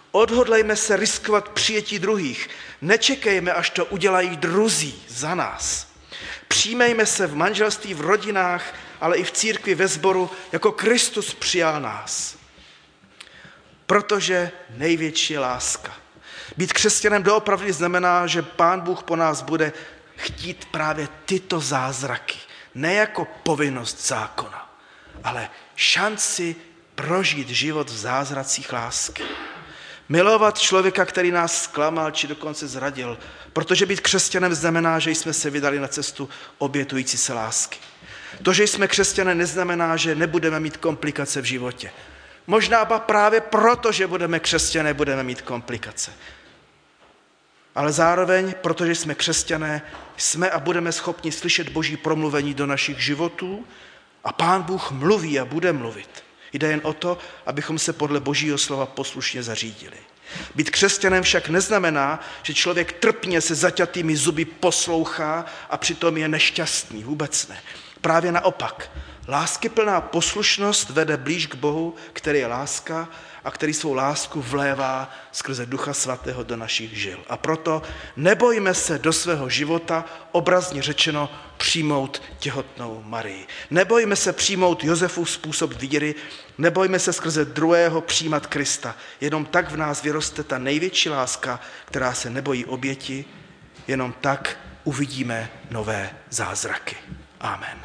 Odhodlejme se riskovat přijetí druhých. Nečekejme, až to udělají druzí za nás. Přijmejme se v manželství, v rodinách, ale i v církvi, ve sboru, jako Kristus přijal nás. Protože největší je láska. Být křesťanem doopravdy znamená, že Pán Bůh po nás bude chtít právě tyto zázraky. Ne jako povinnost zákona, ale šanci prožít život v zázracích lásky. Milovat člověka, který nás zklamal či dokonce zradil, protože být křesťanem znamená, že jsme se vydali na cestu obětující se lásky. To, že jsme křesťané, neznamená, že nebudeme mít komplikace v životě. Možná ba právě proto, že budeme křesťané, budeme mít komplikace. Ale zároveň, protože jsme křesťané, jsme a budeme schopni slyšet Boží promluvení do našich životů a Pán Bůh mluví a bude mluvit. Jde jen o to, abychom se podle Božího slova poslušně zařídili. Být křesťanem však neznamená, že člověk trpně se zaťatými zuby poslouchá a přitom je nešťastný. Vůbec ne. Právě naopak. Láskyplná poslušnost vede blíž k Bohu, který je láska a který svou lásku vlévá skrze Ducha Svatého do našich žil. A proto nebojme se do svého života, obrazně řečeno, přijmout těhotnou Marii. Nebojme se přijmout Josefův způsob víry, nebojme se skrze druhého přijímat Krista. Jenom tak v nás vyroste ta největší láska, která se nebojí oběti, jenom tak uvidíme nové zázraky. Amen.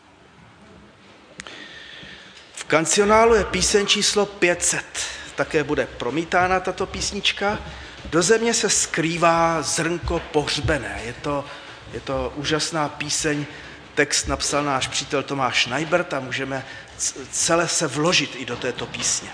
V kancionálu je píseň číslo pět set. Také bude promítána tato písnička. Do země se skrývá zrnko pohřbené. Je to, je to úžasná píseň. Text napsal náš přítel Tomáš Najbert a můžeme celé se vložit i do této písně.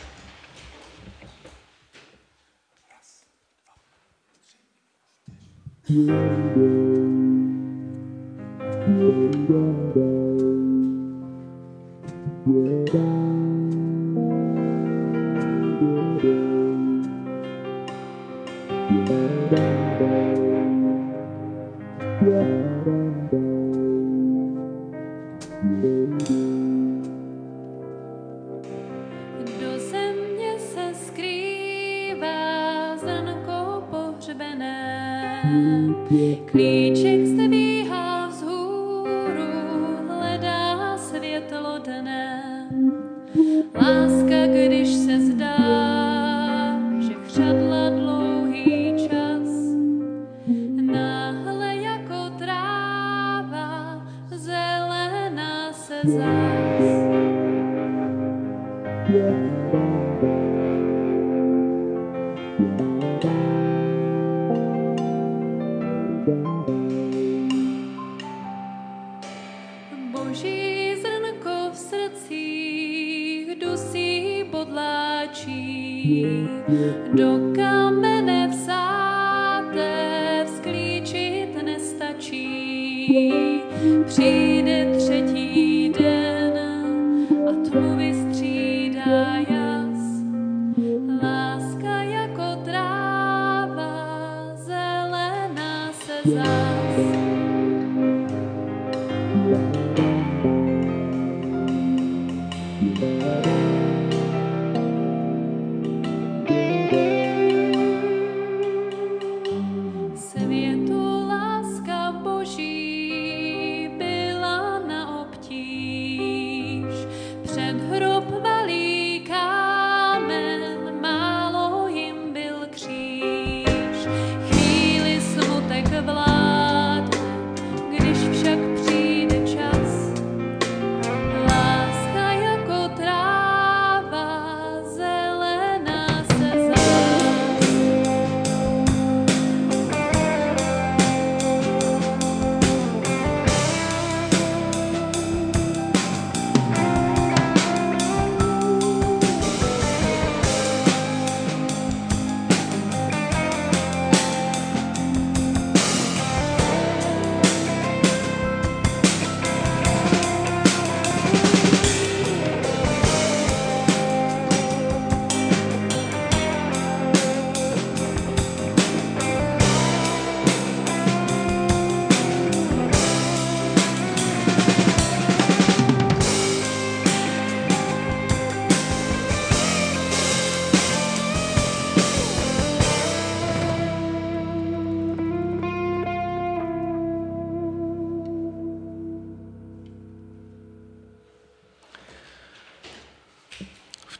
Do země se skrývá zrnko pohřbené, klíček zdvíhá vzhůru, hledá světlo dne. Láska, když se zdá, že chřadla dlouhý čas, náhle jako tráva zelená se zás. Boží zrnko v srdcích dusí podláčí, do kamene vsáté vzklíčit nestačí. Přijde třetí den a tmu vystřídá jas, láska jako tráva zelená se zás.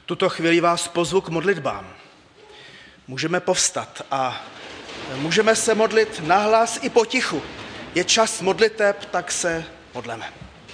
tuto chvíli vás pozvu k modlitbám. Můžeme povstat a můžeme se modlit nahlas i potichu. Je čas modliteb, tak se modleme.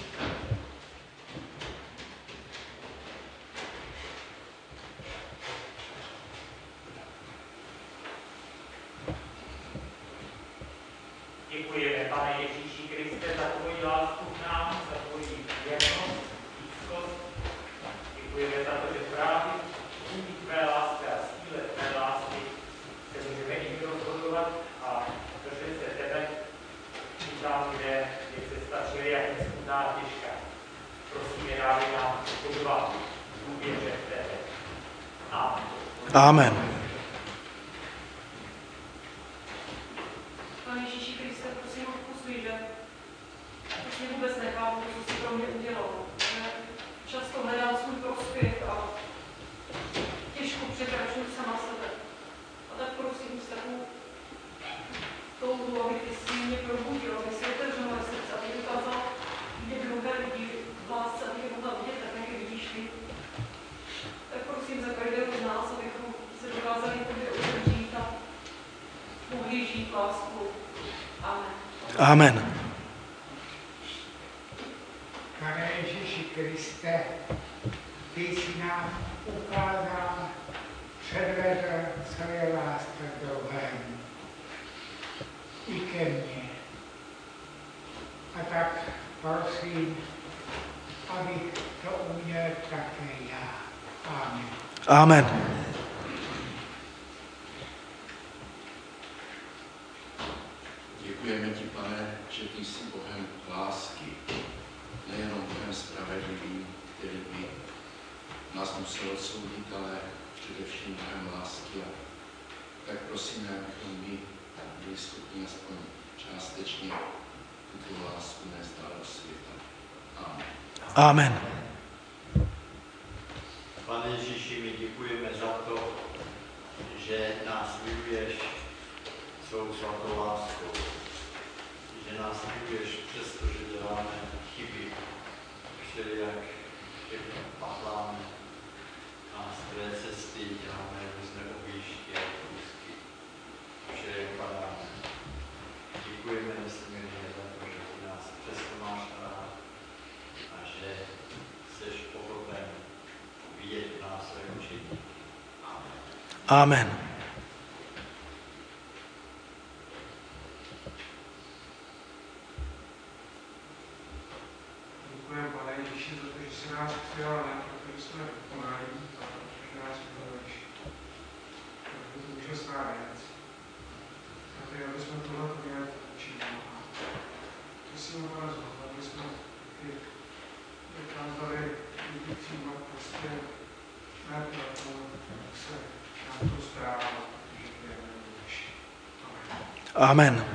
Děkujeme, Pane Ježíši Kriste, za tvoji lásku k nám, za tvoji věrnost, blízkost. Děkujeme za to, že právě díky tvé lásce a síle tvé lásky se můžeme i my rozhodovat a držet se tebe tam, kde je cesta čili jak neskutná těžká. Prosíme, dávej nám odvahu, důvěře v tebe. Amen. Amen. Pane Ježíši Kriste, prosím, odpustuj, že vlastně vůbec nechápu, co jsi pro mě udělal. Často hledám svůj prospěch a těžko překračuju sama sebe. A tak prosím s takovou touhu, aby ty jsi mě probudil, aby si otevřel moje srdce, aby ukázal vidět mnohé lidi v lásce, aby je mohla vidět tak, jak je vidíš ty. Tak prosím za každého z nás, abychom se dokázali tobě otevřít a mohli žít lásku. Amen. Amen. Pane Ježíši Kriste, ty jsi nám ukázal, předvedl, co je láska k druhému. I ke mně. A tak prosím, abych to uměl také já. Amen. Amen. Děkujeme ti, Pane, že ty jsi Bohem lásky, nejenom Bohem spravedlivým, který by nás musel odsoudit, ale především Bohem lásky. A tak prosíme, abychom my byli schopni aspoň částečně tuto lásku nést dál do světa. Amen. Amen. Pane Ježíši, my děkujeme za to, že nás miluješ svou svatou láskou. Že nás miluješ přesto, že děláme chyby, všelijak všechno patláme a z tvé cesty děláme různé objížďky a kousky. Všelijak padáme. Děkujeme nesmírně za to, že ty nás přesto máš rád a že jsi ochoten vidět v nás své učení. Amen. Amen. Děkujeme, Pane Ježíši, za to, že jsi nás přijal, ne protože jsme dokonalí, ale protože nás miluješ. To je úžasná věc. A ty, aby jsme tohle měli učinit. Prosím, Pane, znovu, aby jsme taky dokázali lidi přijímat prostě ne proto, jak se nám to zdá, že ty je miluješ. Amen. Amen.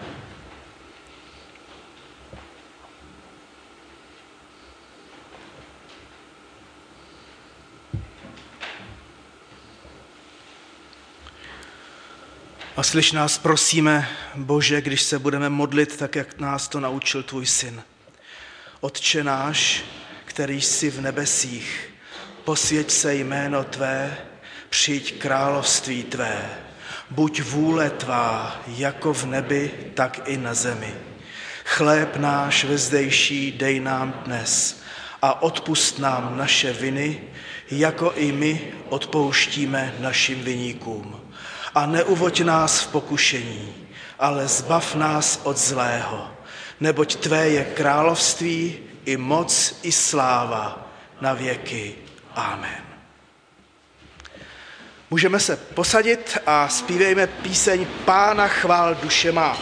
A slyš nás, prosíme, Bože, když se budeme modlit, tak jak nás to naučil tvůj syn. Otče náš, který jsi v nebesích, posvěť se jméno tvé, přijď království tvé, buď vůle tvá, jako v nebi, tak i na zemi. Chléb náš vezdejší dej nám dnes a odpusť nám naše viny, jako i my odpouštíme našim viníkům. A neuvoď nás v pokušení, ale zbav nás od zlého, neboť tvé je království, i moc, i sláva na věky. Amen. Můžeme se posadit a zpívejme píseň Pána chvál duše má.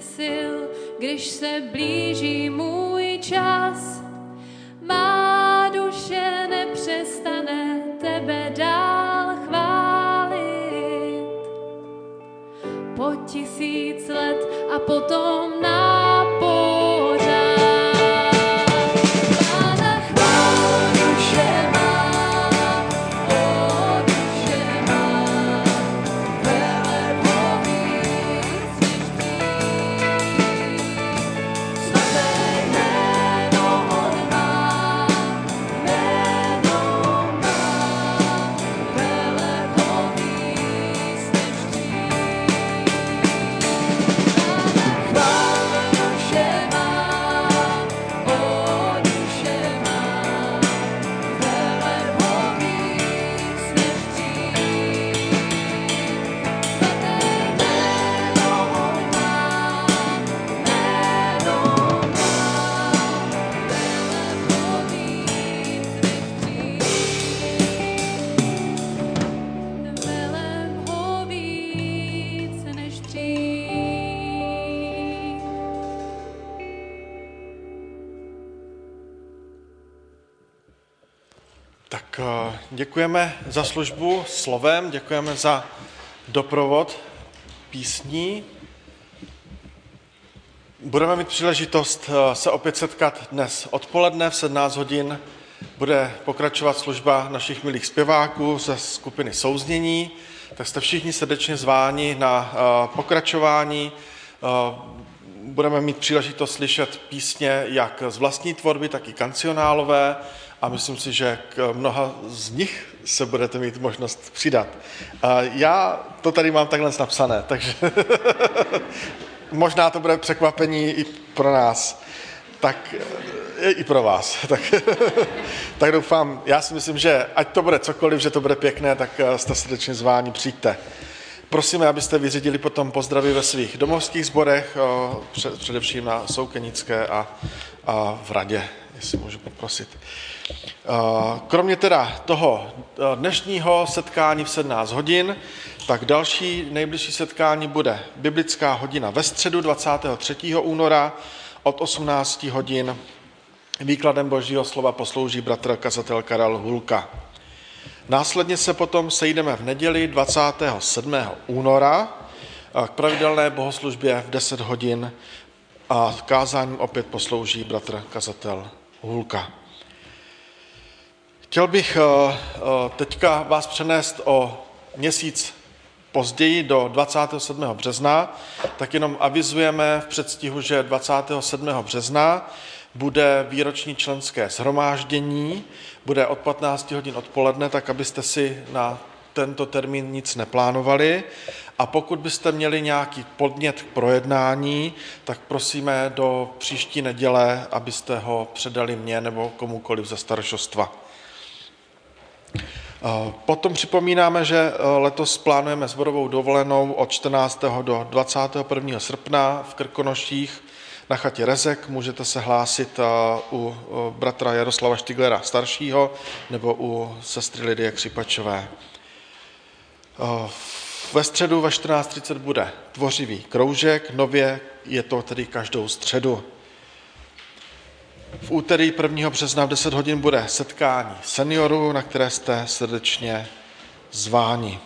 sil, když se blíží můj čas. Má duše nepřestane tebe dál chválit. Po tisíc let a potom na pořád. Pána chvál duše má, o duše má, veleb ho víc než dřív. Svaté jméno on má, jméno má, veleb ho víc než dřív. Chvál duše má, o duše má, veleb ho víc než dřív. Svaté jméno on má, jméno má, veleb ho víc než dřív. Veleb ho víc než dřív. Tak eh, děkujeme za službu slovem, děkujeme za doprovod písní. Budeme mít příležitost eh, se opět setkat dnes odpoledne v sedmnáct hodin. Bude pokračovat služba našich milých zpěváků ze skupiny Souznění, tak jste všichni srdečně zváni na eh, pokračování. Eh, Budeme mít příležitost slyšet písně jak z vlastní tvorby, tak i kancionálové a myslím si, že k mnoha z nich se budete mít možnost přidat. Eh, Já to tady mám takhle napsané, takže možná to bude překvapení i pro nás, tak eh, i pro vás. Tak, tak doufám, já si myslím, že ať to bude cokoliv, že to bude pěkné, tak eh, jste srdečně zváni, přijďte. Prosíme, abyste vyřídili potom pozdraví ve svých domovských sborech, eh, před- především na Soukenické a, a v Radě, jestli můžu poprosit. Eh, Kromě teda toho eh, dnešního setkání v sedmnáct hodin, tak další nejbližší setkání bude biblická hodina ve středu dvacátého třetího února od osmnácti hodin. Výkladem Božího slova poslouží bratr kazatel Karel Hulka. Následně se potom sejdeme v neděli dvacátého sedmého února k pravidelné bohoslužbě v deset hodin a kázáním opět poslouží bratr kazatel Hulka. Chtěl bych eh, eh, teďka vás přenést o měsíc později do dvacátého sedmého března, tak jenom avizujeme v předstihu, že dvacátého sedmého března bude výroční členské shromáždění, bude od patnácti hodin odpoledne, tak abyste si na tento termín nic neplánovali. A pokud byste měli nějaký podnět k projednání, tak prosíme do příští neděle, abyste ho předali mně nebo komukoliv ze staršostva. Potom připomínáme, že letos plánujeme sborovou dovolenou od čtrnáctého do dvacátého prvního srpna v Krkonoších na chatě Rezek. Můžete se hlásit u bratra Jaroslava Štiglera staršího nebo u sestry Lidie Křipačové. Ve středu ve čtrnáct třicet bude tvořivý kroužek, nově je to tedy každou středu. V úterý prvního března v deset hodin bude setkání seniorů, na které jste srdečně zváni.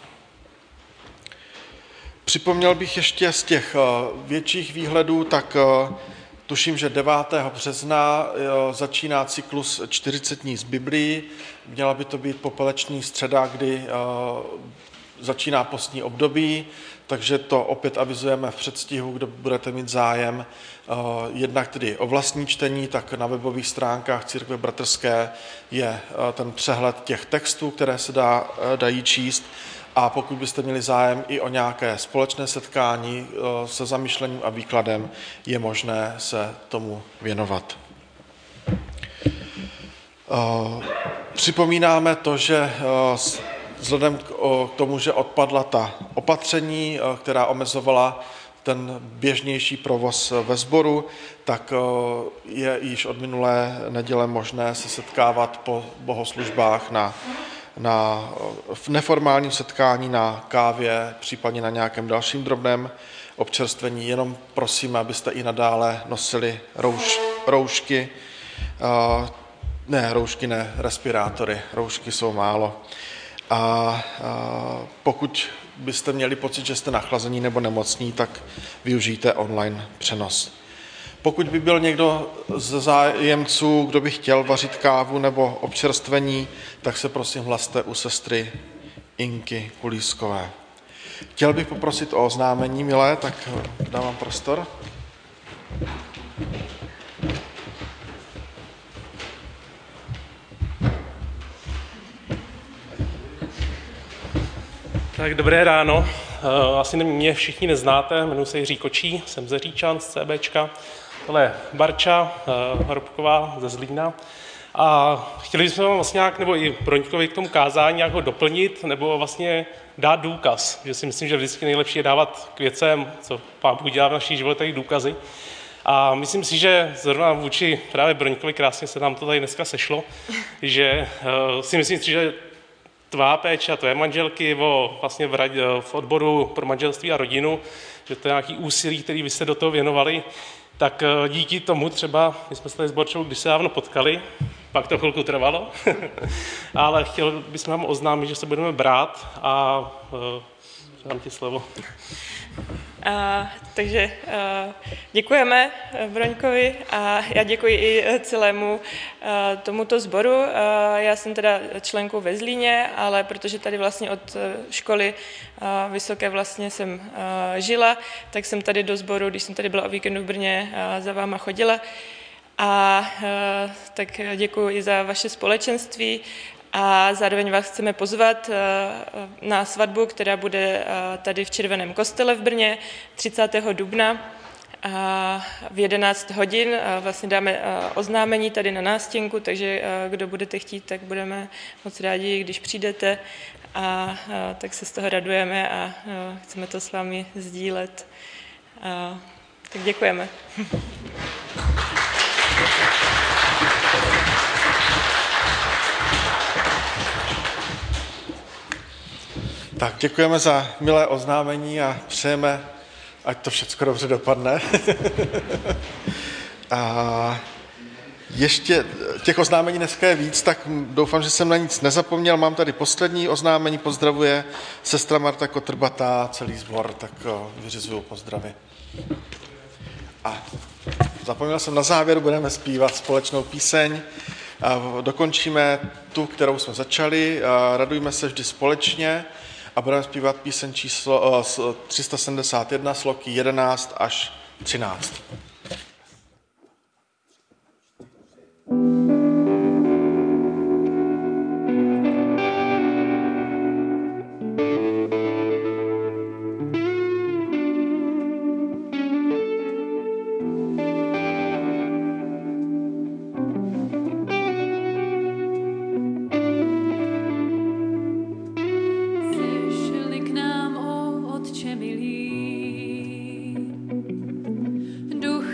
Připomněl bych ještě z těch větších výhledů, tak tuším, že devátého března začíná cyklus čtyřicet dní z Biblií. Měla by to být popeleční středa, kdy začíná postní období, takže to opět avizujeme v předstihu, kdo budete mít zájem. Jednak tedy o vlastní čtení, tak na webových stránkách Církve bratrské je ten přehled těch textů, které se dá, dají číst. A pokud byste měli zájem i o nějaké společné setkání se zamýšlením a výkladem, je možné se tomu věnovat. Připomínáme to, že vzhledem k tomu, že odpadla ta opatření, která omezovala ten běžnější provoz ve sboru, tak je již od minulé neděle možné se setkávat po bohoslužbách na, na v neformálním setkání na kávě, případně na nějakém dalším drobném občerstvení. Jenom prosím, abyste i nadále nosili rouš, roušky. Uh, ne, roušky ne, respirátory. Roušky jsou málo. A uh, pokud byste měli pocit, že jste nachlazení nebo nemocní, tak využijte online přenos. Pokud by byl někdo z zájemců, kdo by chtěl vařit kávu nebo občerstvení, tak se prosím hlaste u sestry Inky Kulískové. Chtěl bych poprosit o oznámení, milé, tak dávám prostor. Tak dobré ráno. Asi mě všichni neznáte, jmenuji se Jiří Kočí, jsem ze Říčan, z CBčka. Tohle je Barča Hrobková ze Zlína. A chtěli bychom vám vlastně nějak, nebo i Broňkovi k tomu kázání nějak ho doplnit, nebo vlastně dát důkaz. Že si myslím, že vždycky nejlepší je dávat k věcem, co Pán Bůh dělá v našich životech, důkazy. A myslím si, že zrovna vůči právě Broňkovi krásně se nám to tady dneska sešlo, že uh, si myslím, že tvá péče a tvé manželky o, vlastně v, rad, v odboru pro manželství a rodinu, že to je nějaký úsilí, který vy jste do toho věnovali, tak díky tomu třeba, my jsme se tady s Borčou když se dávno potkali, pak to chvilku trvalo, ale chtěl bychom vám oznámit, že se budeme brát a uh, dám ti slovo. Uh, takže uh, děkujeme Broňkovi a já děkuji i celému uh, tomuto sboru. Uh, já jsem teda členkou ve Zlíně, ale protože tady vlastně od školy uh, vysoké vlastně jsem uh, žila, tak jsem tady do sboru, když jsem tady byla o víkendu v Brně, uh, za váma chodila. A uh, tak děkuji i za vaše společenství. A zároveň vás chceme pozvat na svatbu, která bude tady v Červeném kostele v Brně třicátého dubna v jedenáct hodin. Vlastně dáme oznámení tady na nástěnku, takže kdo budete chtít, tak budeme moc rádi, když přijdete. A tak se z toho radujeme a chceme to s vámi sdílet. A tak děkujeme. Tak děkujeme za milé oznámení a přejeme, ať to všechno dobře dopadne. A ještě těch oznámení dneska je víc, tak doufám, že jsem na nic nezapomněl. Mám tady poslední oznámení, pozdravuje sestra Marta Kotrbatá, celý sbor, tak vyřizuju pozdravy. A zapomněl jsem na závěr, budeme zpívat společnou píseň. A dokončíme tu, kterou jsme začali. A radujme se vždy společně. A budeme zpívat píseň číslo tři sta sedmdesát jedna, sloky jedenáct až třináct. Přišli k nám, o Otče milý, Duch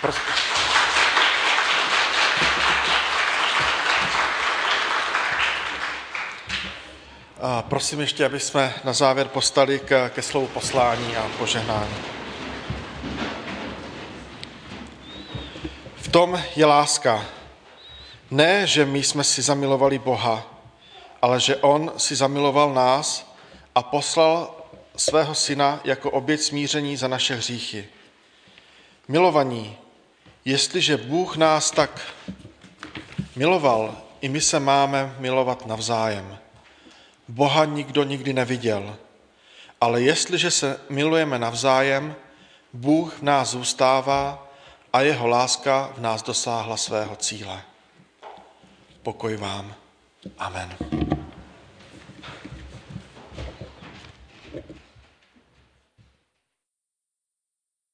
Prosím. A prosím ještě, aby jsme na závěr postali ke, ke slovu poslání a požehnání. V tom je láska. Ne, že my jsme si zamilovali Boha, ale že on si zamiloval nás a poslal svého syna jako oběť smíření za naše hříchy. Milovaní, jestliže Bůh nás tak miloval, i my se máme milovat navzájem. Boha nikdo nikdy neviděl, ale jestliže se milujeme navzájem, Bůh v nás zůstává a jeho láska v nás dosáhla svého cíle. Pokoj vám. Amen.